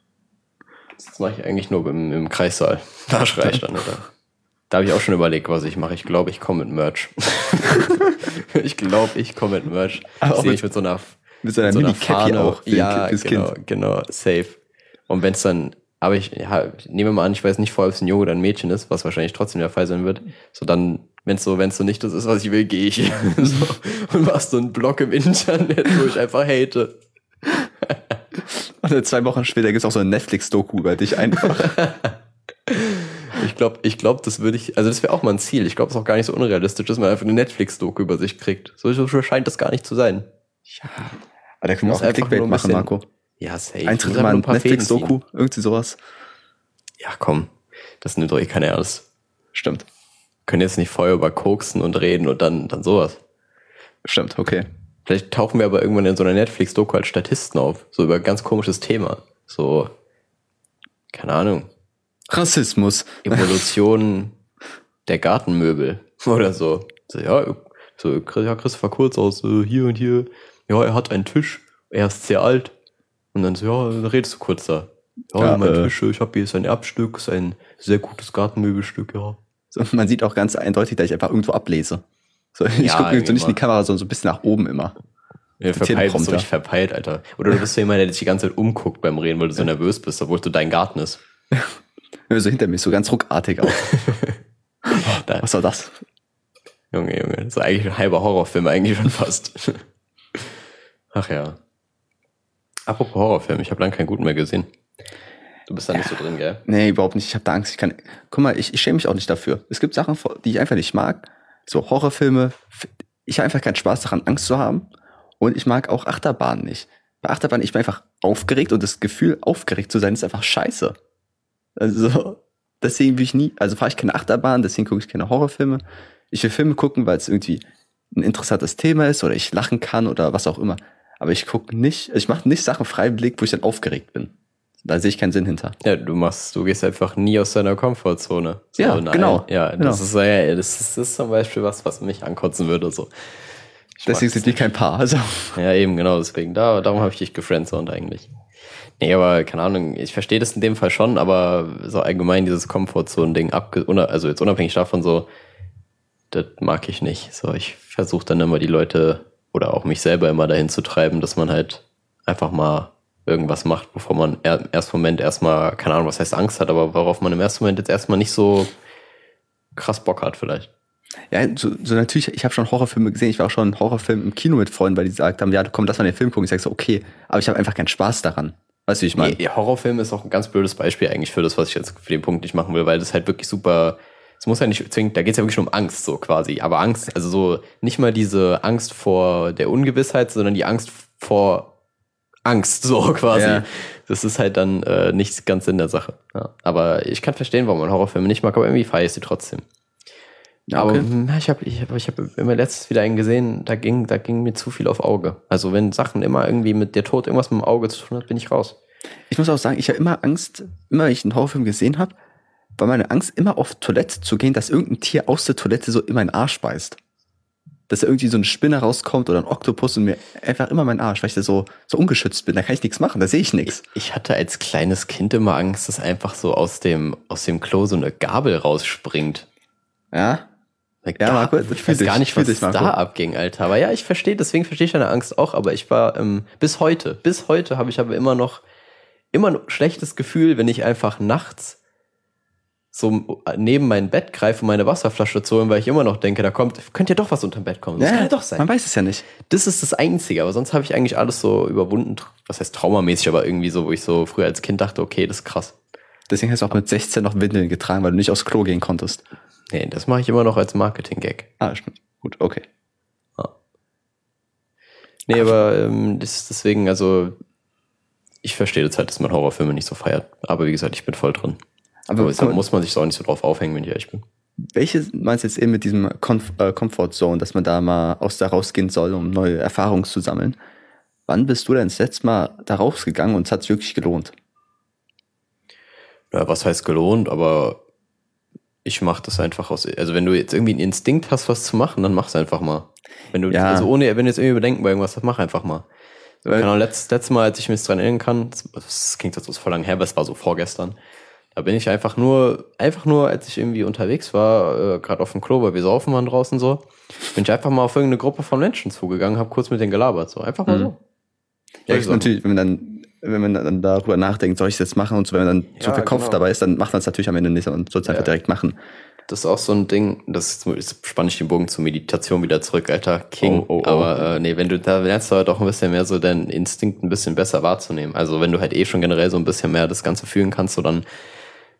Das mache ich eigentlich nur im, im Kreissaal. Da schreie ich dann, oder? Da habe ich auch schon überlegt, was ich mache. Ich glaube, ich komme mit Merch. Ich glaube, ich komme mit Merch. Aber Ich auch sehe mit- mich mit so einer, Mit so einer mit so einer Mini-Cappy Fahne. auch. für den Ja, Kind- fürs genau, Kind. genau, safe. Und wenn es dann, aber ich ja, ich nehme mal an, ich weiß nicht vorher, ob es ein Junge oder ein Mädchen ist, was wahrscheinlich trotzdem der Fall sein wird. So dann, wenn es so, wenn es so nicht das ist, was ich will, gehe ich. So, und mach so einen Blog im Internet, wo ich einfach hate. Und dann zwei Wochen später gibt es auch so eine Netflix-Doku über dich einfach. Ich glaube, ich glaub, das würde ich, also das wäre auch mal ein Ziel. Ich glaube, es ist auch gar nicht so unrealistisch, dass man einfach eine Netflix-Doku über sich kriegt. So, so scheint das gar nicht zu sein. Ja. Aber da können wir auch ein Clickbait machen, Marco. Ja, safe. Eintritt mal ein Netflix-Doku, irgendwie sowas. Ja, komm. Das nimmt doch eh keiner ernst. Stimmt. Können jetzt nicht vorher über koksen und reden und dann, dann sowas. Stimmt, okay. Vielleicht tauchen wir aber irgendwann in so einer Netflix-Doku als Statisten auf. So über ein ganz komisches Thema. So, keine Ahnung. Rassismus. Evolution der Gartenmöbel oder so. So, ja, so, ja, Christopher Kurz aus äh, hier und hier. Ja, er hat einen Tisch. Er ist sehr alt. Und dann so, ja, dann redest du kurz da. Ja, Ja, mein äh, Tisch, ich habe hier ist ein Erbstück, ist ein sehr gutes Gartenmöbelstück, ja. So, man sieht auch ganz eindeutig, dass ich einfach irgendwo ablese. So, ich Ja, gucke so nicht in die immer. Kamera, sondern so ein bisschen nach oben immer. Ja, verpeilt, bist Teleprompter. du nicht verpeilt, Alter. Oder du bist so jemand, der dich die ganze Zeit umguckt beim Reden, weil du so nervös bist, obwohl du dein Garten ist. So hinter mir, so ganz ruckartig auch. Da, Was war das? Junge, Junge, das ist eigentlich ein halber Horrorfilm, eigentlich schon fast. Ach ja. Apropos Horrorfilm, ich habe lange keinen guten mehr gesehen. Du bist da nicht so drin, gell? Nee, überhaupt nicht. Ich habe da Angst. Ich kann, guck mal, ich, ich schäme mich auch nicht dafür. Es gibt Sachen, die ich einfach nicht mag. So Horrorfilme. Ich habe einfach keinen Spaß daran, Angst zu haben. Und ich mag auch Achterbahnen nicht. Bei Achterbahnen, ich bin einfach aufgeregt und das Gefühl, aufgeregt zu sein, ist einfach scheiße. Also, deswegen will ich nie, also fahre ich keine Achterbahn, deswegen gucke ich keine Horrorfilme. Ich will Filme gucken, weil es irgendwie ein interessantes Thema ist oder ich lachen kann oder was auch immer. Aber ich gucke nicht, ich mache nicht Sachen freiwillig, wo ich dann aufgeregt bin. Da sehe ich keinen Sinn hinter. Ja, du machst, du gehst einfach nie aus deiner Komfortzone. So, Ja, nein. genau. Ja, Genau. das ist, ja, das ist, das ist zum Beispiel was, was mich ankotzen würde, so. Ich Deswegen mag's sind wir kein Paar. Also, Ja, eben, genau, deswegen. Da, darum habe ich dich gefriendzoned eigentlich. Nee, aber keine Ahnung, ich verstehe das in dem Fall schon, aber so allgemein dieses Komfortzone-Ding, abge also jetzt unabhängig davon so, das mag ich nicht. So, ich versuche dann immer die Leute oder auch mich selber immer dahin zu treiben, dass man halt einfach mal irgendwas macht, bevor man im ersten Moment erstmal, keine Ahnung, was heißt Angst hat, aber worauf man im ersten Moment jetzt erstmal nicht so krass Bock hat vielleicht. ja, so, so natürlich, ich habe schon Horrorfilme gesehen. Ich war auch schon in Horrorfilmen im Kino mit Freunden, weil die gesagt haben, ja, komm, lass mal den Film gucken. Ich sag so, okay, aber ich habe einfach keinen Spaß daran. Weißt du, wie ich meine? Nee, Horrorfilm ist auch ein ganz blödes Beispiel eigentlich für das, was ich jetzt für den Punkt nicht machen will, weil das halt wirklich super, es muss ja nicht zwingend, da geht es ja wirklich schon um Angst so quasi, aber Angst, also so nicht mal diese Angst vor der Ungewissheit, sondern die Angst vor Angst so quasi. Ja. Das ist halt dann äh, nicht ganz in der Sache. Ja. Aber ich kann verstehen, warum man Horrorfilme nicht mag, aber irgendwie feiere ich sie trotzdem. Ja, Aber okay. hm, ich habe ich hab, ich hab immer letztens wieder einen gesehen, da ging, da ging mir zu viel auf Auge. Also wenn Sachen immer irgendwie mit der Tod irgendwas mit dem Auge zu tun hat, bin ich raus. Ich muss auch sagen, ich habe immer Angst, immer wenn ich einen Horrorfilm gesehen habe, war meine Angst, immer auf Toilette zu gehen, dass irgendein Tier aus der Toilette so in meinen Arsch beißt. Dass da irgendwie so eine Spinne rauskommt oder ein Oktopus und mir einfach immer meinen Arsch, weil ich da so, so ungeschützt bin. Da kann ich nichts machen, da sehe ich nichts. Ich hatte als kleines Kind immer Angst, dass einfach so aus dem, aus dem Klo so eine Gabel rausspringt. Ja? Like, Ja, da, Marco, ich fühl weiß dich, gar nicht, fühl was dich, Marco. da abging, Alter. Aber ja, ich verstehe, deswegen verstehe ich deine Angst auch. Aber ich war, ähm, bis heute, bis heute habe ich aber immer noch, immer noch ein schlechtes Gefühl, wenn ich einfach nachts so neben mein Bett greife, um meine Wasserflasche zu holen, weil ich immer noch denke, da kommt, könnte ja doch was unterm Bett kommen. Das kann ja doch sein. Man weiß es ja nicht. Das ist das Einzige, aber sonst habe ich eigentlich alles so überwunden, was heißt traumamäßig, aber irgendwie so, wo ich so früher als Kind dachte, okay, das ist krass. Deswegen hast du auch mit sechzehn noch Windeln getragen, weil du nicht aufs Klo gehen konntest. Nee, das mache ich immer noch als Marketing-Gag. Ah, stimmt. Gut, okay. Nee, aber ähm, das ist deswegen, also ich verstehe das halt, dass man Horrorfilme nicht so feiert. Aber wie gesagt, ich bin voll drin. Aber Aber deshalb muss man sich auch nicht so drauf aufhängen, wenn ich ehrlich bin. welche meinst du jetzt eben mit diesem Comf äh, Comfort Zone, dass man da mal aus da rausgehen soll, um neue Erfahrungen zu sammeln? Wann bist du denn das letzte Mal da rausgegangen und es hat sich wirklich gelohnt? Ja, was heißt gelohnt, aber ich mache das einfach aus. Also wenn du jetzt irgendwie einen Instinkt hast, was zu machen, dann mach's einfach mal. Wenn du Ja. also ohne, wenn du jetzt irgendwie Bedenken bei irgendwas hast, mach einfach mal. So, Weil- keine Ahnung, letztes, letztes Mal, als ich mich dran erinnern kann, das, das klingt jetzt so voll lang her, aber es war so vorgestern. Da bin ich einfach nur, einfach nur, als ich irgendwie unterwegs war, äh, gerade auf dem Klo, weil wir saufen waren draußen so, bin ich einfach mal auf irgendeine Gruppe von Menschen zugegangen, habe kurz mit denen gelabert, so einfach mal Mhm. so. Ja, Solche Sachen. natürlich, wenn man dann, wenn man dann darüber nachdenkt, soll ich das jetzt machen und so, wenn man dann Ja, so verkopft genau. dabei ist, dann macht man es natürlich am Ende nicht und soll es einfach Ja. direkt machen. Das ist auch so ein Ding, das ist, spanne ich den Bogen zur Meditation wieder zurück, Alter, King. Oh, oh, oh. Aber äh, nee, wenn du, da lernst du halt auch ein bisschen mehr so deinen Instinkt ein bisschen besser wahrzunehmen. Also wenn du halt eh schon generell so ein bisschen mehr das Ganze fühlen kannst, so dann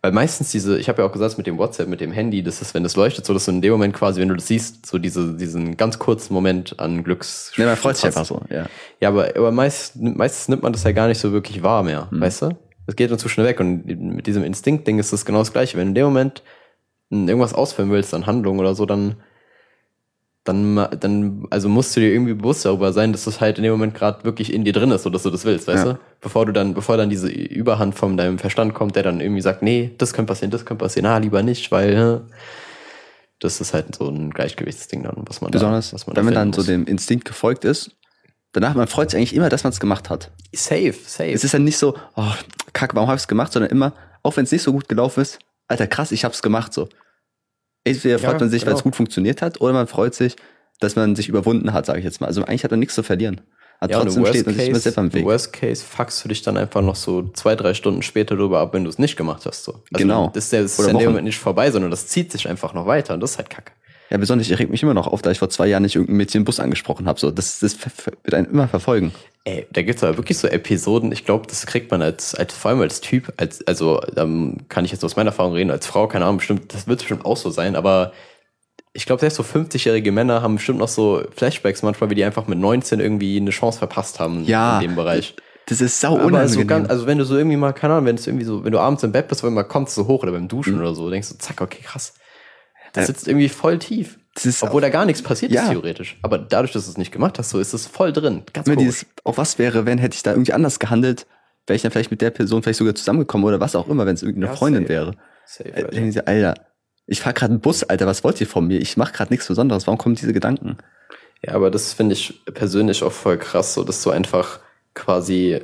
Weil meistens diese, ich habe ja auch gesagt, mit dem WhatsApp, mit dem Handy, das ist, wenn das leuchtet, so dass du in dem Moment quasi, wenn du das siehst, so diese, diesen ganz kurzen Moment an Glücks... Ja, man freut sich einfach so, ja. Ja, aber, aber meist, meistens nimmt man das ja gar nicht so wirklich wahr mehr, Mhm. weißt du? Das geht dann zu schnell weg und mit diesem Instinkt-Ding ist das genau das Gleiche. Wenn du in dem Moment irgendwas ausführen willst an Handlung oder so, dann, dann, dann, also musst du dir irgendwie bewusst darüber sein, dass das halt in dem Moment gerade wirklich in dir drin ist, so dass du das willst, weißt Ja. du? Bevor du dann, bevor dann diese Überhand von deinem Verstand kommt, der dann irgendwie sagt, nee, das könnte passieren, das könnte passieren, ah, lieber nicht, weil, äh, das ist halt so ein Gleichgewichtsding dann, was man Besonders, da, was man wenn da man dann finden so muss. dem Instinkt gefolgt ist, danach, man freut sich eigentlich immer, dass man es gemacht hat. Safe, safe. Es ist dann nicht so, oh, kack, warum hab ich's gemacht, sondern immer, auch wenn es nicht so gut gelaufen ist, Alter, krass, ich hab's gemacht, so. Entweder freut Ja, man sich, weil es genau. gut funktioniert hat, oder man freut sich, dass man sich überwunden hat, sage ich jetzt mal. Also eigentlich hat man nichts zu verlieren. Aber Ja, und trotzdem im steht Worst, man sich immer Case, selber im im Weg. Worst Case fuckst du dich dann einfach noch so zwei, drei Stunden später drüber ab, wenn du es nicht gemacht hast. So. Also Genau. Das ist ja, das ist Oder ja in dem Wochen. Moment nicht vorbei, sondern das zieht sich einfach noch weiter und das ist halt kacke. Ja, besonders, ich reg mich immer noch auf, da ich vor zwei Jahren nicht irgendein Mädchen im Bus angesprochen habe. So, das, das ver- ver- wird einen immer verfolgen. Ey, da gibt's aber wirklich so Episoden, ich glaube, das kriegt man als, als, vor allem als Typ, als, also, ähm, kann ich jetzt aus meiner Erfahrung reden, als Frau, keine Ahnung, bestimmt, das wird bestimmt auch so sein, aber ich glaube, selbst so fünfzigjährige Männer haben bestimmt noch so Flashbacks manchmal, wie die einfach mit neunzehn irgendwie eine Chance verpasst haben Ja, in dem Bereich. Das ist sau Aber so unangenehm. ganz, also wenn du so irgendwie mal, keine Ahnung, wenn es irgendwie so, wenn du abends im Bett bist, wenn mal kommst so hoch oder beim Duschen oder so, denkst du, zack, okay, krass. Das Äh, sitzt irgendwie voll tief. das ist Obwohl da gar nichts passiert Ja. ist, theoretisch. Aber dadurch, dass du es nicht gemacht hast, so ist es voll drin. Ganz Immer komisch. dieses, auch was wäre, wenn, hätte ich da irgendwie anders gehandelt, wäre ich dann vielleicht mit der Person vielleicht sogar zusammengekommen oder was auch immer, wenn es irgendeine Ja, Freundin safe. wäre. Safe, Äh, Alter. denken sie, Alter, ich fahr gerade einen Bus, Alter, was wollt ihr von mir? Ich mache gerade nichts Besonderes, warum kommen diese Gedanken? Ja, aber das finde ich persönlich auch voll krass, so dass du einfach quasi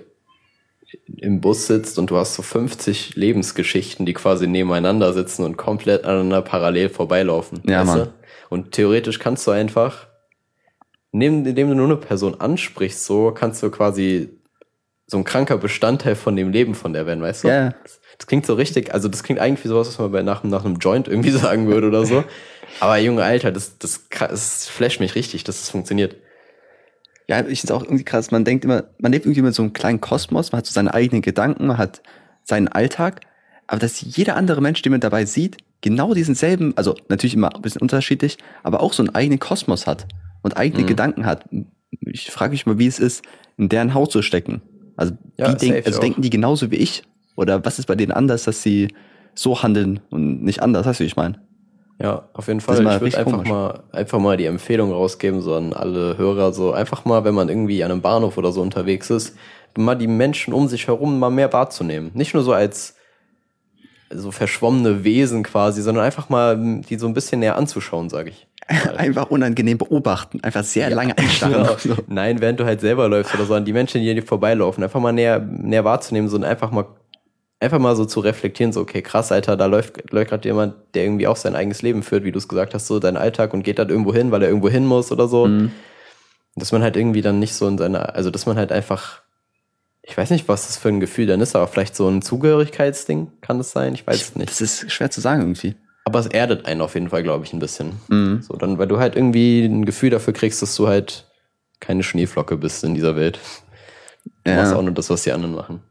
im Bus sitzt und du hast so fünfzig Lebensgeschichten, die quasi nebeneinander sitzen und komplett aneinander parallel vorbeilaufen. Ja, weißt Mann. du? Und theoretisch kannst du einfach, neben, indem du nur eine Person ansprichst, so kannst du quasi so ein kranker Bestandteil von dem Leben von der werden, weißt du? Ja. Das klingt so richtig, also das klingt eigentlich wie sowas, was man bei nach, nach einem Joint irgendwie sagen würde oder so. Aber Junge, Alter, das, das, das flasht mich richtig, dass das funktioniert. Ja, ich finde es auch irgendwie krass, man denkt immer, man lebt irgendwie mit so einem kleinen Kosmos, man hat so seine eigenen Gedanken, man hat seinen Alltag, aber dass jeder andere Mensch, den man dabei sieht, genau diesen selben, also natürlich immer ein bisschen unterschiedlich, aber auch so einen eigenen Kosmos hat und eigene Mhm. Gedanken hat. Ich frage mich mal, wie es ist, in deren Haut zu stecken. Also, Ja, wie denk, safe also auch. denken die genauso wie ich? Oder was ist bei denen anders, dass sie so handeln und nicht anders, weißt du, wie ich meine? Ja, auf jeden Das Fall. ist mal Ich würde richtig einfach komisch. mal, einfach mal die Empfehlung rausgeben, so an alle Hörer, so einfach mal, wenn man irgendwie an einem Bahnhof oder so unterwegs ist, mal die Menschen um sich herum mal mehr wahrzunehmen. Nicht nur so als so verschwommene Wesen quasi, sondern einfach mal die so ein bisschen näher anzuschauen, sage ich. Einfach unangenehm beobachten, einfach sehr lange anstarren. Genau. So. Nein, während du halt selber läufst oder so, an die Menschen, die an dir vorbeilaufen, einfach mal näher, näher wahrzunehmen, so und einfach mal, einfach mal so zu reflektieren, so, okay, krass, Alter, da läuft, läuft gerade jemand, der irgendwie auch sein eigenes Leben führt, wie du es gesagt hast, so deinen Alltag und geht dann irgendwo hin, weil er irgendwo hin muss oder so. Mhm. Dass man halt irgendwie dann nicht so in seiner, also dass man halt einfach, ich weiß nicht, was das für ein Gefühl dann ist, aber vielleicht so ein Zugehörigkeitsding kann das sein, ich weiß es nicht. Das ist schwer zu sagen irgendwie. Aber es erdet einen auf jeden Fall, glaube ich, ein bisschen. Mhm. So, dann, weil du halt irgendwie ein Gefühl dafür kriegst, dass du halt keine Schneeflocke bist in dieser Welt. Du Ja. machst auch nur das, was die anderen machen.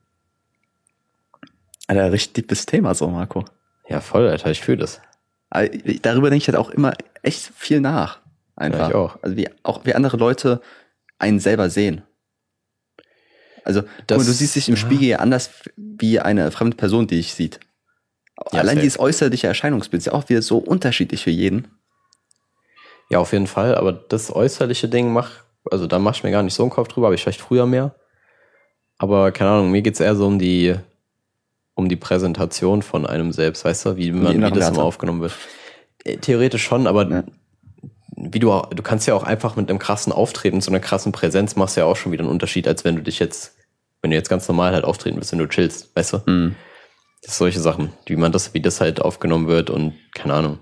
Alter, richtig deepes Thema so, Marco. Ja, voll, Alter, ich fühle das. Aber darüber denke ich halt auch immer echt viel nach. Einfach. Ja, ich auch. Also wie auch wie andere Leute einen selber sehen. Also guck Das- mal, du siehst dich im ja. Spiegel ja anders wie eine fremde Person, die dich sieht. Ja, Allein safe. dieses äußerliche Erscheinungsbild ist ja auch wieder so unterschiedlich für jeden. Ja, auf jeden Fall, aber das äußerliche Ding mach, also da mach ich mir gar nicht so einen Kopf drüber, aber ich vielleicht früher mehr. Aber keine Ahnung, mir geht's eher so um die, um die Präsentation von einem selbst, weißt du, wie, man, wie inneren das Werte. immer aufgenommen wird. Äh, Theoretisch schon, aber Ja. wie du auch, du kannst ja auch einfach mit einem krassen Auftreten, so einer krassen Präsenz machst du ja auch schon wieder einen Unterschied, als wenn du dich jetzt, wenn du jetzt ganz normal halt auftreten willst, wenn du chillst, weißt du? Mhm. Das sind solche Sachen, wie man das, wie das halt aufgenommen wird und keine Ahnung.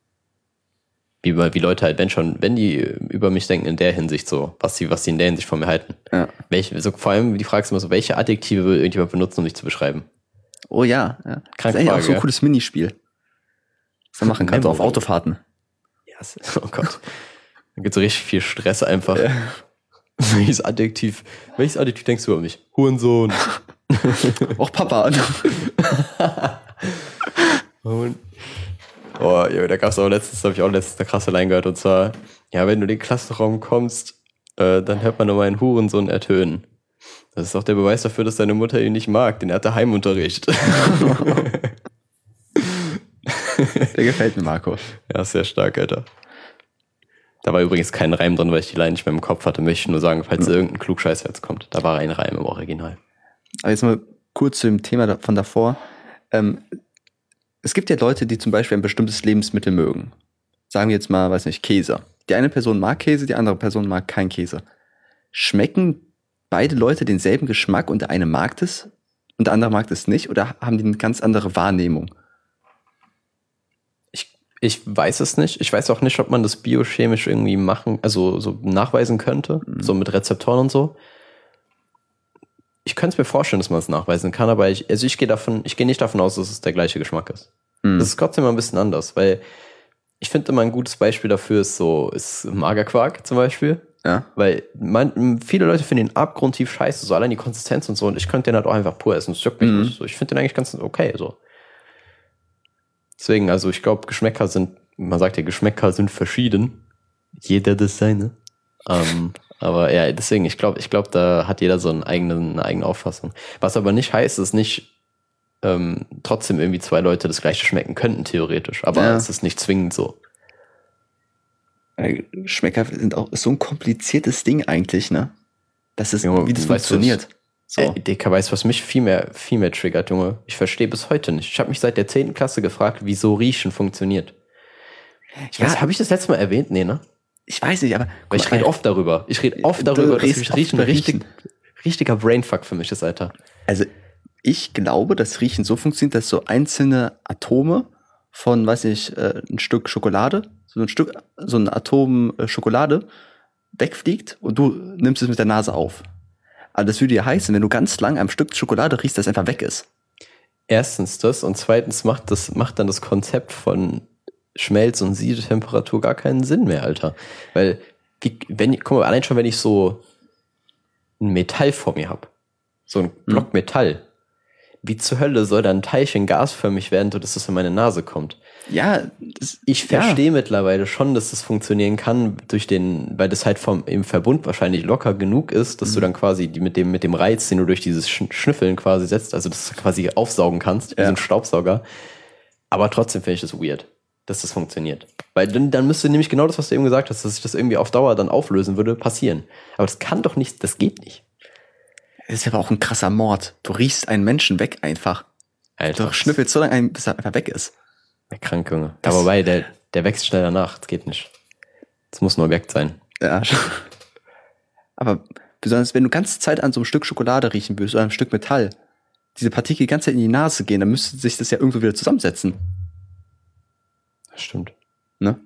Wie, wie Leute halt, wenn schon, wenn die über mich denken in der Hinsicht so, was sie, was sie in der Hinsicht von mir halten. Ja. Welche, so, vor allem die Frage ist immer so, welche Adjektive will irgendjemand benutzen, um dich zu beschreiben? Oh ja, ja. Das ist Kranke eigentlich auch Frage, so ein ja. cooles Minispiel. Was man machen kann, so auf Memory. Autofahrten. Yes. Oh Gott. Dann gibt so richtig viel Stress einfach. Welches Adjektiv, welches Adjektiv denkst du über mich? Hurensohn. Auch Papa. boah, da gab es auch letztens, habe ich auch letztens eine krasse Line gehört, und zwar, ja, wenn du in den Klassenraum kommst, äh, dann hört man immer einen Hurensohn ertönen. Das ist auch der Beweis dafür, dass deine Mutter ihn nicht mag, denn er hatte Heimunterricht. Der gefällt mir, Marco. Ja, sehr stark, Alter. Da war übrigens kein Reim drin, weil ich die Line nicht mehr im Kopf hatte. Möchte ich nur sagen, falls ja. irgendein Klugscheißer jetzt kommt. Da war ein Reim im Original. Aber jetzt mal kurz zu dem Thema von davor. Ähm, es gibt ja Leute, die zum Beispiel ein bestimmtes Lebensmittel mögen. Sagen wir jetzt mal, weiß nicht, Käse. Die eine Person mag Käse, die andere Person mag keinen Käse. Schmecken beide Leute denselben Geschmack und der eine mag das und der andere mag das nicht? Oder haben die eine ganz andere Wahrnehmung? Ich, ich weiß es nicht. Ich weiß auch nicht, ob man das biochemisch irgendwie machen, also so nachweisen könnte, mhm. so mit Rezeptoren und so. Ich könnte es mir vorstellen, dass man es nachweisen kann, aber ich, also ich gehe davon, ich gehe nicht davon aus, dass es der gleiche Geschmack ist. Mhm. Das ist trotzdem mal ein bisschen anders, weil ich finde immer ein gutes Beispiel dafür ist so, ist Magerquark zum Beispiel. Ja. Weil man, viele Leute finden ihn abgrundtief scheiße, so allein die Konsistenz und so, und ich könnte den halt auch einfach pur essen, das juckt mich mhm. nicht so. Ich finde den eigentlich ganz okay, so. Deswegen, also ich glaube, Geschmäcker sind, man sagt ja, Geschmäcker sind verschieden. Jeder das seine. Ähm, aber ja, deswegen, ich glaube, ich glaube, da hat jeder so einen eigenen, eine eigene Auffassung. Was aber nicht heißt, dass nicht ähm, trotzdem irgendwie zwei Leute das gleiche schmecken könnten, theoretisch. Aber ja. es ist nicht zwingend so. Geschmäcker sind auch so ein kompliziertes Ding eigentlich, ne? Das ist, Junge, wie das funktioniert. So. Ey, Dicker, weißt du, was mich viel mehr, viel mehr triggert, Junge? Ich verstehe bis heute nicht. Ich habe mich seit der zehnten Klasse gefragt, wieso Riechen funktioniert. Ich weiß, ja, habe ich das letzte Mal erwähnt? Nee, ne? Ich weiß nicht, aber... Weil ich rede oft darüber. Ich rede oft darüber, dass mich Riechen richtig, richtiger Brainfuck für mich ist, Alter. Also, ich glaube, dass Riechen so funktioniert, dass so einzelne Atome von, weiß ich, äh, ein Stück Schokolade, so ein Stück, so ein Atom äh, Schokolade wegfliegt und du nimmst es mit der Nase auf. Aber das würde ja heißen, wenn du ganz lang am Stück Schokolade riechst, das einfach weg ist. Erstens das und zweitens macht das macht dann das Konzept von Schmelz- und Siedetemperatur gar keinen Sinn mehr, Alter. Weil, wie, wenn, guck mal, allein schon, wenn ich so ein Metall vor mir habe, so ein Block hm. Metall, wie zur Hölle soll da ein Teilchen gasförmig werden, sodass das in meine Nase kommt? Ja, das, ich verstehe ja. mittlerweile schon, dass das funktionieren kann, durch den, weil das halt vom, im Verbund wahrscheinlich locker genug ist, dass mhm. du dann quasi die, mit dem, mit dem Reiz, den du durch dieses Schnüffeln quasi setzt, also das quasi aufsaugen kannst, wie ja. so ein Staubsauger. Aber trotzdem finde ich das weird, dass das funktioniert. Weil dann, dann müsste nämlich genau das, was du eben gesagt hast, dass sich das irgendwie auf Dauer dann auflösen würde, passieren. Aber das kann doch nicht, das geht nicht. Das ist aber auch ein krasser Mord. Du riechst einen Menschen weg einfach. Alter. Du schnüffelst so lange, bis er einfach weg ist. Der krank, Junge. Ja, wobei, der, der wächst schneller nach. Das geht nicht. Das muss nur Objekt sein. Ja. Aber besonders, wenn du ganze Zeit an so einem Stück Schokolade riechen würdest oder einem Stück Metall, diese Partikel die ganze Zeit in die Nase gehen, dann müsste sich das ja irgendwo wieder zusammensetzen. Das stimmt. Ne?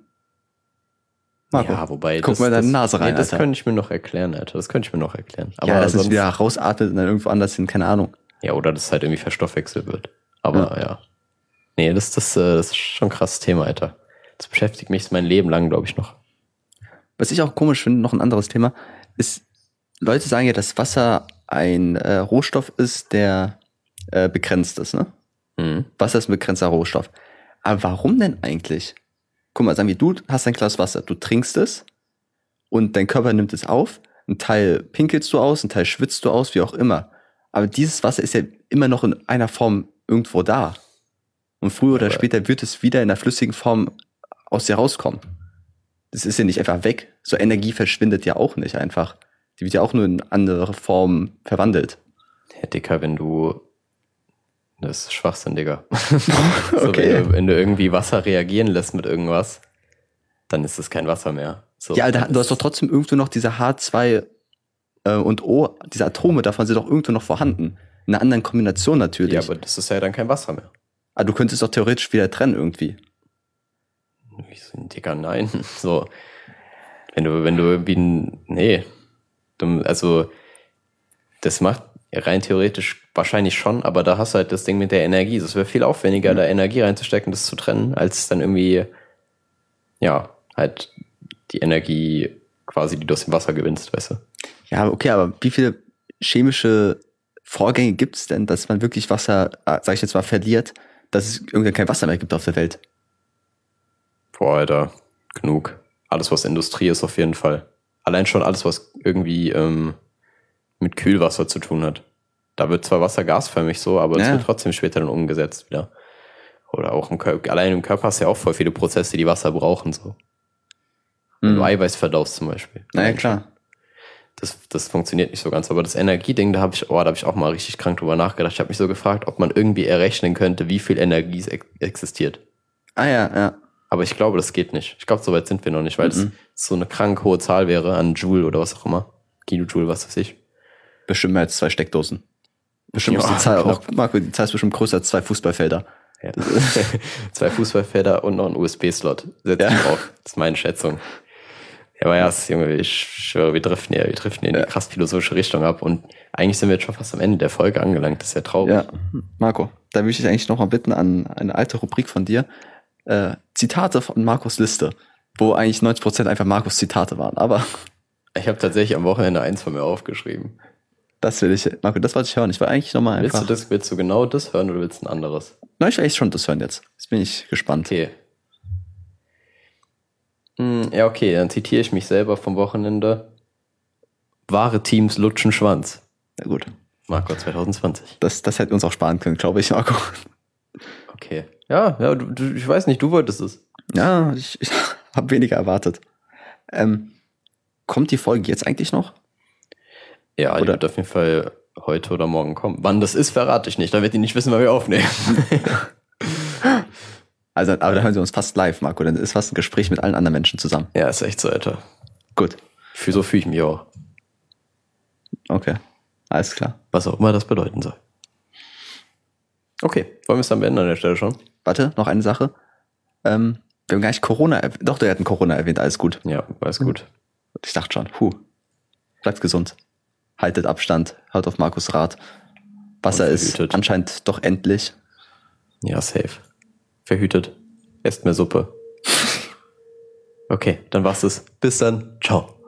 Marco, ja, wobei. Guck das, mal deine Nase rein, nee, das könnte ich mir noch erklären, Alter. Das könnte ich mir noch erklären. Aber ja, dass es wieder rausatmet und dann irgendwo anders hin, keine Ahnung. Ja, oder dass es halt irgendwie verstoffwechselt wird. Aber ja. ja. Nee, das, das, das ist schon ein krasses Thema, Alter. Das beschäftigt mich mein Leben lang, glaube ich, noch. Was ich auch komisch finde, noch ein anderes Thema, ist, Leute sagen ja, dass Wasser ein äh, Rohstoff ist, der äh, begrenzt ist, ne? Mhm. Wasser ist ein begrenzter Rohstoff. Aber warum denn eigentlich? Guck mal, sagen wir, du hast ein Glas Wasser, du trinkst es und dein Körper nimmt es auf, ein Teil pinkelst du aus, ein Teil schwitzt du aus, wie auch immer. Aber dieses Wasser ist ja immer noch in einer Form irgendwo da. Und früher oder Aber später wird es wieder in der flüssigen Form aus dir rauskommen. Das ist ja nicht einfach weg. So Energie verschwindet ja auch nicht einfach. Die wird ja auch nur in andere Formen verwandelt. Ja, Dicker, wenn du... Das ist Schwachsinn, Digga. so, okay. wenn, du, wenn du irgendwie Wasser reagieren lässt mit irgendwas, dann ist es kein Wasser mehr. So, ja, Alter, du hast doch trotzdem irgendwo noch diese H zwei äh, und O, diese Atome davon sind doch irgendwo noch vorhanden. In einer anderen Kombination natürlich. Ja, aber das ist ja dann kein Wasser mehr. Aber du könntest doch theoretisch wieder trennen irgendwie. Digga, nein. So, wenn du, wenn du irgendwie, nee. Du, also, das macht rein theoretisch wahrscheinlich schon, aber da hast du halt das Ding mit der Energie. Es wäre viel aufwendiger, mhm. da Energie reinzustecken, das zu trennen, als dann irgendwie, ja, halt die Energie quasi, die du aus dem Wasser gewinnst, weißt du? Ja, okay, aber wie viele chemische Vorgänge gibt es denn, dass man wirklich Wasser, sag ich jetzt mal, verliert, dass es irgendwann kein Wasser mehr gibt auf der Welt? Boah, Alter, genug. Alles, was Industrie ist, auf jeden Fall. Allein schon alles, was irgendwie ähm, mit Kühlwasser zu tun hat. Da wird zwar Wasser gasförmig so, aber es Ja. wird trotzdem später dann umgesetzt wieder. Oder auch im Körper. Allein im Körper hast du ja auch voll viele Prozesse, die Wasser brauchen. So. Wenn Mhm. du Eiweiß verdaust zum Beispiel. Naja, klar. Das, das funktioniert nicht so ganz. Aber das Energieding, da habe ich, oh, da habe ich auch mal richtig krank drüber nachgedacht. Ich habe mich so gefragt, ob man irgendwie errechnen könnte, wie viel Energie es ex- existiert. Ah ja, ja. Aber ich glaube, das geht nicht. Ich glaube, so weit sind wir noch nicht, weil es Mhm. so eine krank hohe Zahl wäre an Joule oder was auch immer. Kilojoule, was weiß ich. Bestimmt mehr als zwei Steckdosen. Bestimmt Ja, ist die Zahl knapp. auch, Marco, die Zahl ist bestimmt größer als zwei Fußballfelder. Ja. Zwei Fußballfelder und noch ein U S B-Slot. Setz ich Ja. drauf. Das ist meine Schätzung. Ja, aber ja, das, Junge, ich schwöre, wir driften ja, wir driften in Ja. die krass philosophische Richtung ab und eigentlich sind wir jetzt schon fast am Ende der Folge angelangt. Das ist ja traurig. Ja, Marco, da würde ich dich eigentlich noch mal bitten an eine alte Rubrik von dir. Äh, Zitate von Marcos Liste, wo eigentlich neunzig Prozent einfach Marcos Zitate waren. Aber Ich habe tatsächlich am Wochenende eins von mir aufgeschrieben. das will ich, Marco, das wollte ich hören. Ich will eigentlich noch mal Willst einfach... du das, willst du genau das hören oder willst du ein anderes? Na, ich will eigentlich schon das hören jetzt. Jetzt bin ich gespannt. Okay. Hm, ja, okay, dann zitiere ich mich selber vom Wochenende. Wahre Teams lutschen Schwanz. Ja, gut. Marco zwanzig zwanzig. Das, das hätten wir uns auch sparen können, glaube ich, Marco. Okay. Ja, ja, du, du, ich weiß nicht, du wolltest es. Ja, ich, ich habe weniger erwartet. Ähm, kommt die Folge jetzt eigentlich noch? Ja, die Oder- wird auf jeden Fall heute oder morgen kommen. Wann das ist, verrate ich nicht. Da wird die nicht wissen, wann wir aufnehmen. Also, aber dann hören sie uns fast live, Marco. Dann ist fast ein Gespräch mit allen anderen Menschen zusammen. Ja, ist echt so, Alter. Gut. Für so fühle ich mich auch. Okay. Alles klar. Was auch immer das bedeuten soll. Okay, wollen wir es dann beenden an der Stelle schon? Warte, noch eine Sache. Ähm, wir haben gar nicht Corona erwähnt. Doch, der hat Corona erwähnt. Alles gut. Ja, alles gut. Ich dachte schon. Puh. Bleibt gesund. Haltet Abstand. Hört auf Markus Rat. Wasser Und ist verhütet. anscheinend doch endlich. Ja, safe. Verhütet. Esst mehr Suppe. Okay, dann war's es. Bis dann. Ciao.